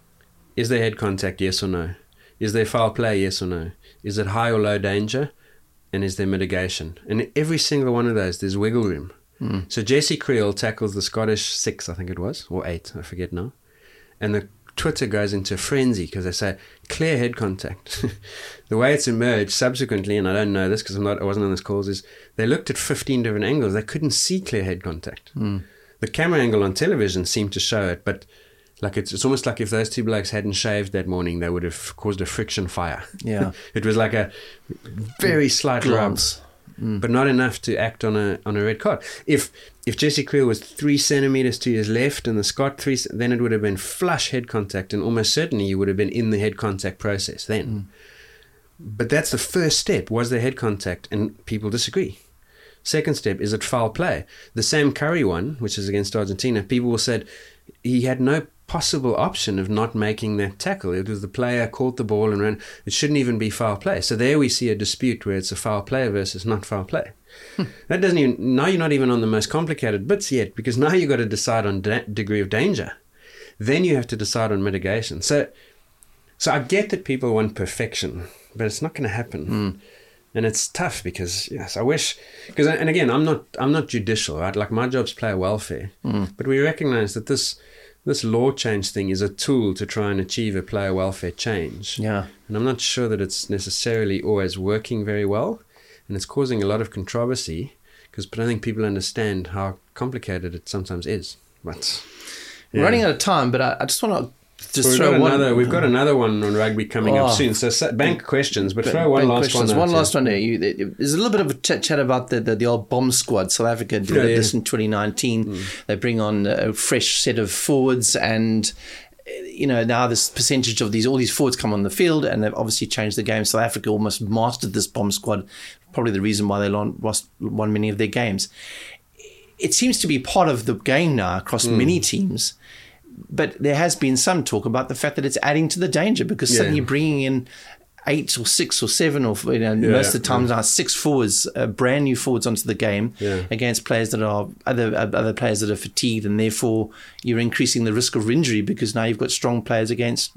[SPEAKER 4] is there head contact, yes or no? Is there foul play, yes or no? Is it high or low danger? and is there mitigation? And in every single one of those, there's wiggle room. Mm. So Jesse Creel tackles the Scottish six, I think it was, or eight, I forget now. And the Twitter goes into a frenzy because they say, clear head contact. The way it's emerged subsequently, and I don't know this because I'm not, I wasn't on this calls, is they looked at fifteen different angles. They couldn't see clear head contact. Mm. The camera angle on television seemed to show it, but like it's, it's almost like if those two blokes hadn't shaved that morning, they would have caused a friction fire.
[SPEAKER 3] Yeah.
[SPEAKER 4] It was like a very slight glance. Mm. But not enough to act on a on a red card. If if Jesse Creel was three centimeters to his left and the Scot three, then it would have been flush head contact, and almost certainly you would have been in the head contact process then. Mm. But that's the first step. Was there head contact? And people disagree. Second step, is it foul play? The Sam Curry one, which is against Argentina, people said he had no possible option of not making that tackle. It was the player caught the ball and ran. It shouldn't even be foul play. So there we see a dispute where it's a foul play versus not foul play. Hmm. That doesn't even, now you're not even on the most complicated bits yet, because now you've got to decide on da- degree of danger. Then you have to decide on mitigation. So, so I get that people want perfection, but it's not going to happen. Hmm. And it's tough because, yes, I wish, because, and again, I'm not, I'm not judicial, right? Like my job's player welfare, mm. but we recognize that this, this law change thing is a tool to try and achieve a player welfare change.
[SPEAKER 3] Yeah.
[SPEAKER 4] And I'm not sure that it's necessarily always working very well, and it's causing a lot of controversy because I don't think people understand how complicated it sometimes is. But
[SPEAKER 3] yeah. We're running out of time, but I, I just want to Just
[SPEAKER 4] we've,
[SPEAKER 3] throw
[SPEAKER 4] got
[SPEAKER 3] one,
[SPEAKER 4] another, we've got another one on rugby coming
[SPEAKER 3] oh,
[SPEAKER 4] up soon. So bank questions, but
[SPEAKER 3] bank,
[SPEAKER 4] throw one last
[SPEAKER 3] questions.
[SPEAKER 4] one.
[SPEAKER 3] One
[SPEAKER 4] out,
[SPEAKER 3] last
[SPEAKER 4] yeah.
[SPEAKER 3] one there. You, there's a little bit of a chat, chat about the, the, the old bomb squad. South Africa did
[SPEAKER 4] yeah, yeah.
[SPEAKER 3] this in twenty nineteen. Mm. They bring on a fresh set of forwards, and you know now this percentage of these all these forwards come on the field, and they've obviously changed the game. South Africa almost mastered this bomb squad. Probably the reason why they lost won many of their games. It seems to be part of the game now across mm. many teams. But there has been some talk about the fact that it's adding to the danger because
[SPEAKER 4] yeah.
[SPEAKER 3] suddenly you're bringing in eight or six or seven or you know yeah, most of the times yeah. now six forwards, uh, brand new forwards onto the game
[SPEAKER 4] yeah.
[SPEAKER 3] against players that are other other players that are fatigued, and therefore you're increasing the risk of injury because now you've got strong players against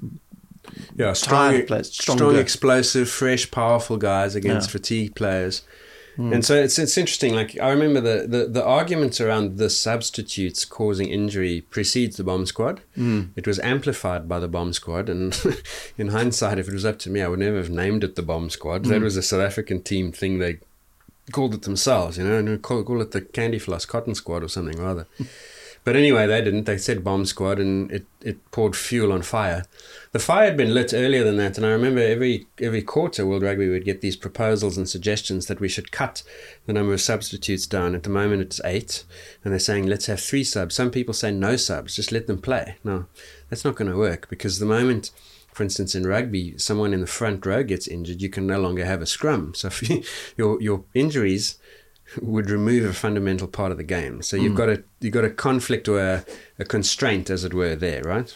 [SPEAKER 4] yeah strong,
[SPEAKER 3] players,
[SPEAKER 4] strong, explosive, fresh, powerful guys against yeah. fatigued players. Mm. And so it's it's interesting. Like I remember the, the, the arguments around the substitutes causing injury precedes the bomb squad. Mm. It was amplified by the bomb squad, and in hindsight, if it was up to me, I would never have named it the bomb squad. Mm. That was a South African team thing. They called it themselves, you know, and call, call it the Candy Floss Cotton Squad or something rather. But anyway, they didn't. They said bomb squad, and it, it poured fuel on fire. The fire had been lit earlier than that, and I remember every every quarter World Rugby would get these proposals and suggestions that we should cut the number of substitutes down. At the moment it's eight, and they're saying let's have three subs. Some people say no subs, just let them play. No, that's not going to work, because the moment, for instance, in rugby, someone in the front row gets injured, you can no longer have a scrum. So if you, your your injuries would remove a fundamental part of the game. So you've mm. got a you've got a conflict or a, a constraint, as it were, there, right?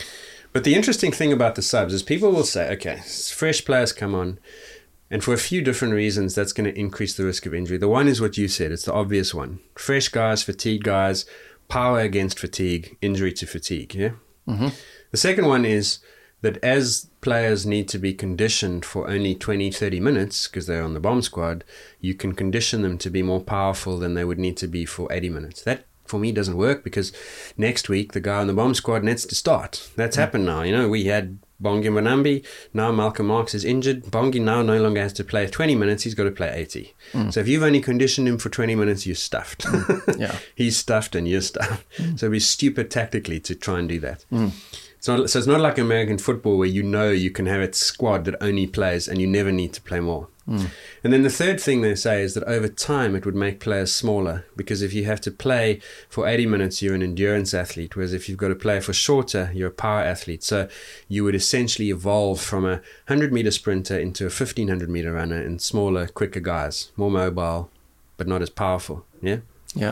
[SPEAKER 4] But the interesting thing about the subs is people will say, okay, fresh players come on, and for a few different reasons, that's going to increase the risk of injury. The one is what you said. It's the obvious one. Fresh guys, fatigued guys, power against fatigue, injury to fatigue, yeah? Mm-hmm. The second one is that as players need to be conditioned for only twenty, thirty minutes, because they're on the bomb squad, you can condition them to be more powerful than they would need to be for eighty minutes. That, for me, doesn't work, because next week the guy on the bomb squad needs to start. That's mm. happened now. You know, we had Bongi Mbonambi, now Malcolm Marx is injured. Bongi now no longer has to play twenty minutes, he's got to play eighty. Mm. So if you've only conditioned him for twenty minutes, you're stuffed.
[SPEAKER 3] Yeah.
[SPEAKER 4] He's stuffed and you're stuffed. Mm. So it'd be stupid tactically to try and do that.
[SPEAKER 3] Mm.
[SPEAKER 4] It's not, so it's not like American football where you know you can have a squad that only plays and you never need to play more. Mm. And then the third thing they say is that over time it would make players smaller, because if you have to play for eighty minutes, you're an endurance athlete, whereas if you've got to play for shorter, you're a power athlete. So you would essentially evolve from a one hundred meter sprinter into a fifteen hundred meter runner, and smaller, quicker guys, more mobile, but not as powerful. Yeah?
[SPEAKER 3] Yeah.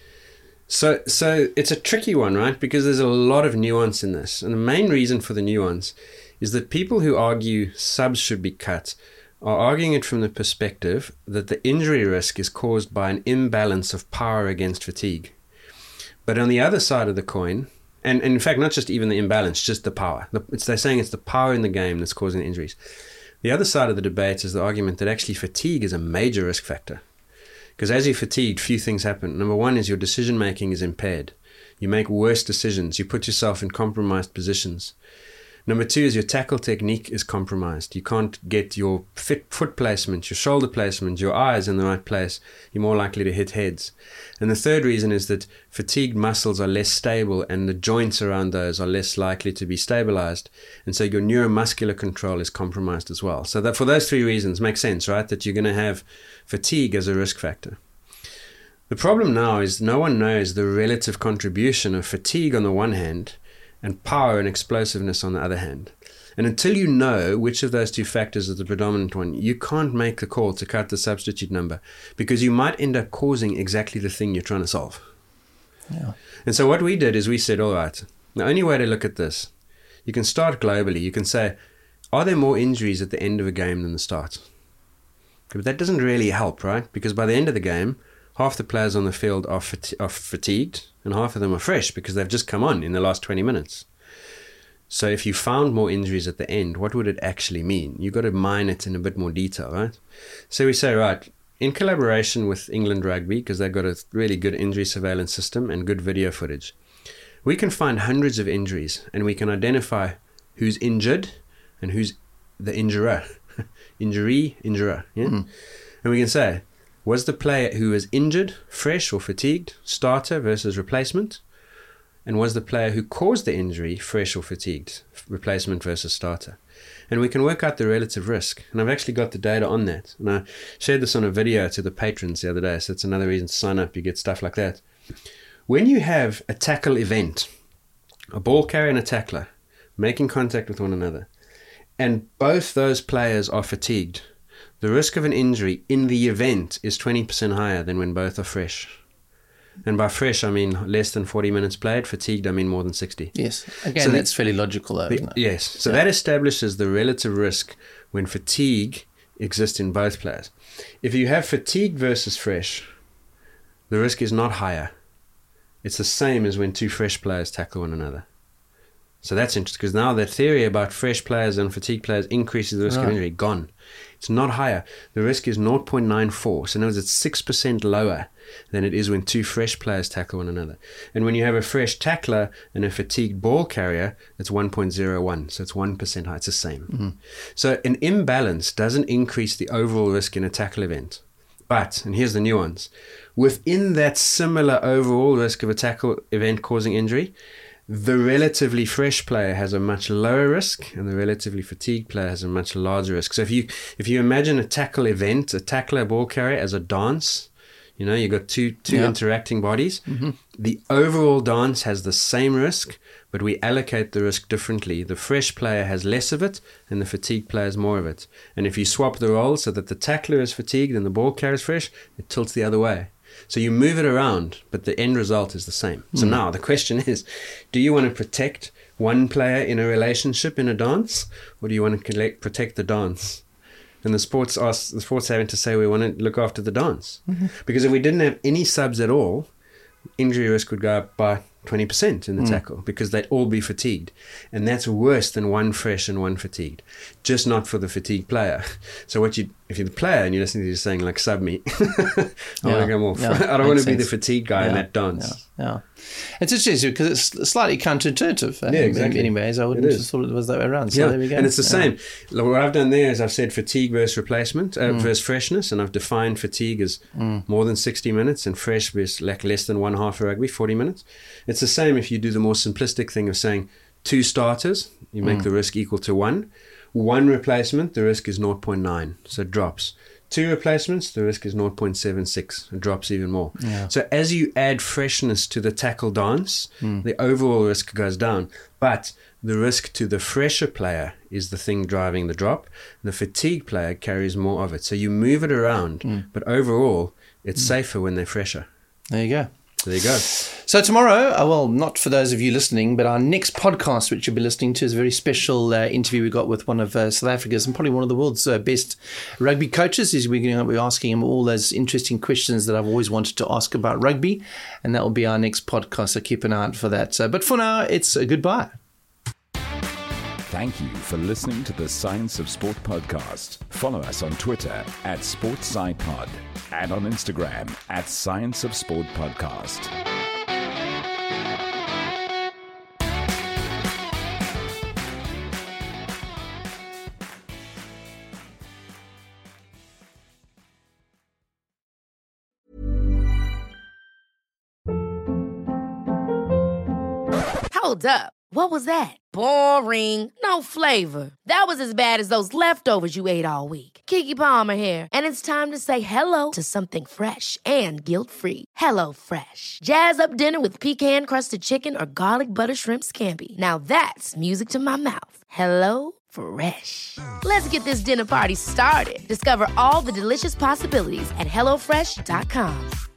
[SPEAKER 4] So so it's a tricky one, right? Because there's a lot of nuance in this. And the main reason for the nuance is that people who argue subs should be cut are arguing it from the perspective that the injury risk is caused by an imbalance of power against fatigue. But on the other side of the coin, and, and in fact, not just even the imbalance, just the power. The, it's, they're saying it's the power in the game that's causing the injuries. The other side of the debate is the argument that actually fatigue is a major risk factor. Because as you're fatigued, few things happen. Number one is your decision making is impaired. You make worse decisions. You put yourself in compromised positions. Number two is your tackle technique is compromised. You can't get your fit foot placement, your shoulder placement, your eyes in the right place. You're more likely to hit heads. And the third reason is that fatigued muscles are less stable and the joints around those are less likely to be stabilized. And so your neuromuscular control is compromised as well. So that for those three reasons, makes sense, right? That you're going to have fatigue as a risk factor. The problem now is no one knows the relative contribution of fatigue on the one hand and power and explosiveness on the other hand. And until you know which of those two factors is the predominant one, you can't make the call to cut the substitute number because you might end up causing exactly the thing you're trying to solve.
[SPEAKER 3] Yeah.
[SPEAKER 4] And so what we did is we said, all right, the only way to look at this, you can start globally. You can say, are there more injuries at the end of a game than the start? Okay, but that doesn't really help, right? Because by the end of the game, half the players on the field are, fat- are fatigued and half of them are fresh because they've just come on in the last twenty minutes. So if you found more injuries at the end, what would it actually mean? You've got to mine it in a bit more detail, right? So we say, right, in collaboration with England Rugby, because they've got a really good injury surveillance system and good video footage, we can find hundreds of injuries and we can identify who's injured and who's the injurer. Injury, injurer, yeah? Mm. And we can say, was the player who was injured, fresh or fatigued, starter versus replacement? And was the player who caused the injury fresh or fatigued, replacement versus starter? And we can work out the relative risk. And I've actually got the data on that. And I shared this on a video to the patrons the other day, so it's another reason to sign up. You get stuff like that. When you have a tackle event, a ball carrier and a tackler making contact with one another, and both those players are fatigued, the risk of an injury in the event is twenty percent higher than when both are fresh. And by fresh, I mean less than forty minutes played. Fatigued, I mean more than sixty.
[SPEAKER 3] Yes. Again,
[SPEAKER 4] so
[SPEAKER 3] that's the, fairly logical, though, isn't it?
[SPEAKER 4] Yes. So
[SPEAKER 3] yeah.
[SPEAKER 4] that establishes the relative risk when fatigue exists in both players. If you have fatigue versus fresh, the risk is not higher. It's the same as when two fresh players tackle one another. So that's interesting because now that theory about fresh players and fatigue players increases the risk right. of injury. Gone. It's not higher. The risk is zero point nine four. So in other words, it's six percent lower than it is when two fresh players tackle one another. And when you have a fresh tackler and a fatigued ball carrier, it's one point zero one. So it's one percent higher. It's the same. Mm-hmm. So an imbalance doesn't increase the overall risk in a tackle event. But, and here's the nuance, within that similar overall risk of a tackle event causing injury, the relatively fresh player has a much lower risk and the relatively fatigued player has a much larger risk. So if you if you imagine a tackle event, a tackler, a ball carrier as a dance, you know, you've got two two yeah. interacting bodies. Mm-hmm. The overall dance has the same risk, but we allocate the risk differently. The fresh player has less of it and the fatigued player has more of it. And if you swap the roles so that the tackler is fatigued and the ball carrier is fresh, it tilts the other way. So you move it around, but the end result is the same. So mm. now the question is, do you want to protect one player in a relationship in a dance, or do you want to collect, protect the dance? And the sports ask, the sports having to say we want to look after the dance. Mm-hmm. Because if we didn't have any subs at all, injury risk would go up by twenty percent in the mm. tackle because they'd all be fatigued. And that's worse than one fresh and one fatigued, just not for the fatigued player. So what you, if you're the player and you're listening to this saying like, sub me, I yeah. want to come off. Yeah, I don't want to be the fatigued guy
[SPEAKER 3] yeah.
[SPEAKER 4] in that dance.
[SPEAKER 3] Yeah. yeah. It's interesting because it's slightly counterintuitive. Uh,
[SPEAKER 4] yeah, exactly.
[SPEAKER 3] In many ways, I wouldn't have thought it was that way around. So
[SPEAKER 4] yeah.
[SPEAKER 3] there we go.
[SPEAKER 4] And it's the
[SPEAKER 3] yeah.
[SPEAKER 4] same. What I've done there is I've said fatigue versus replacement, uh, mm. versus freshness, and I've defined fatigue as mm. more than sixty minutes and fresh versus like less than one half of rugby, forty minutes. It's the same if you do the more simplistic thing of saying two starters, you make mm. the risk equal to one. One replacement, the risk is zero point nine, so it drops. Two replacements, the risk is zero point seven six. It drops even more. Yeah. So as you add freshness to the tackle dance, mm. the overall risk goes down. But the risk to the fresher player is the thing driving the drop. The fatigue player carries more of it. So you move it around, mm. but overall, it's mm. safer when they're fresher.
[SPEAKER 3] There you go.
[SPEAKER 4] There you go.
[SPEAKER 3] So tomorrow, uh, well, not for those of you listening, but our next podcast, which you'll be listening to, is a very special uh, interview we got with one of uh, South Africa's and probably one of the world's uh, best rugby coaches. Is we're going to be asking him all those interesting questions that I've always wanted to ask about rugby, and that will be our next podcast. So keep an eye out for that. Uh, but for now, it's a goodbye.
[SPEAKER 2] Thank you for listening to the Science of Sport podcast. Follow us on Twitter at SportsSciPod and on Instagram at Science of Sport Podcast.
[SPEAKER 5] Hold up. What was that? Boring. No flavor. That was as bad as those leftovers you ate all week. Keke Palmer here, and it's time to say hello to something fresh and guilt-free. Hello Fresh. Jazz up dinner with pecan-crusted chicken or garlic butter shrimp scampi. Now that's music to my mouth. Hello Fresh. Let's get this dinner party started. Discover all the delicious possibilities at hello fresh dot com.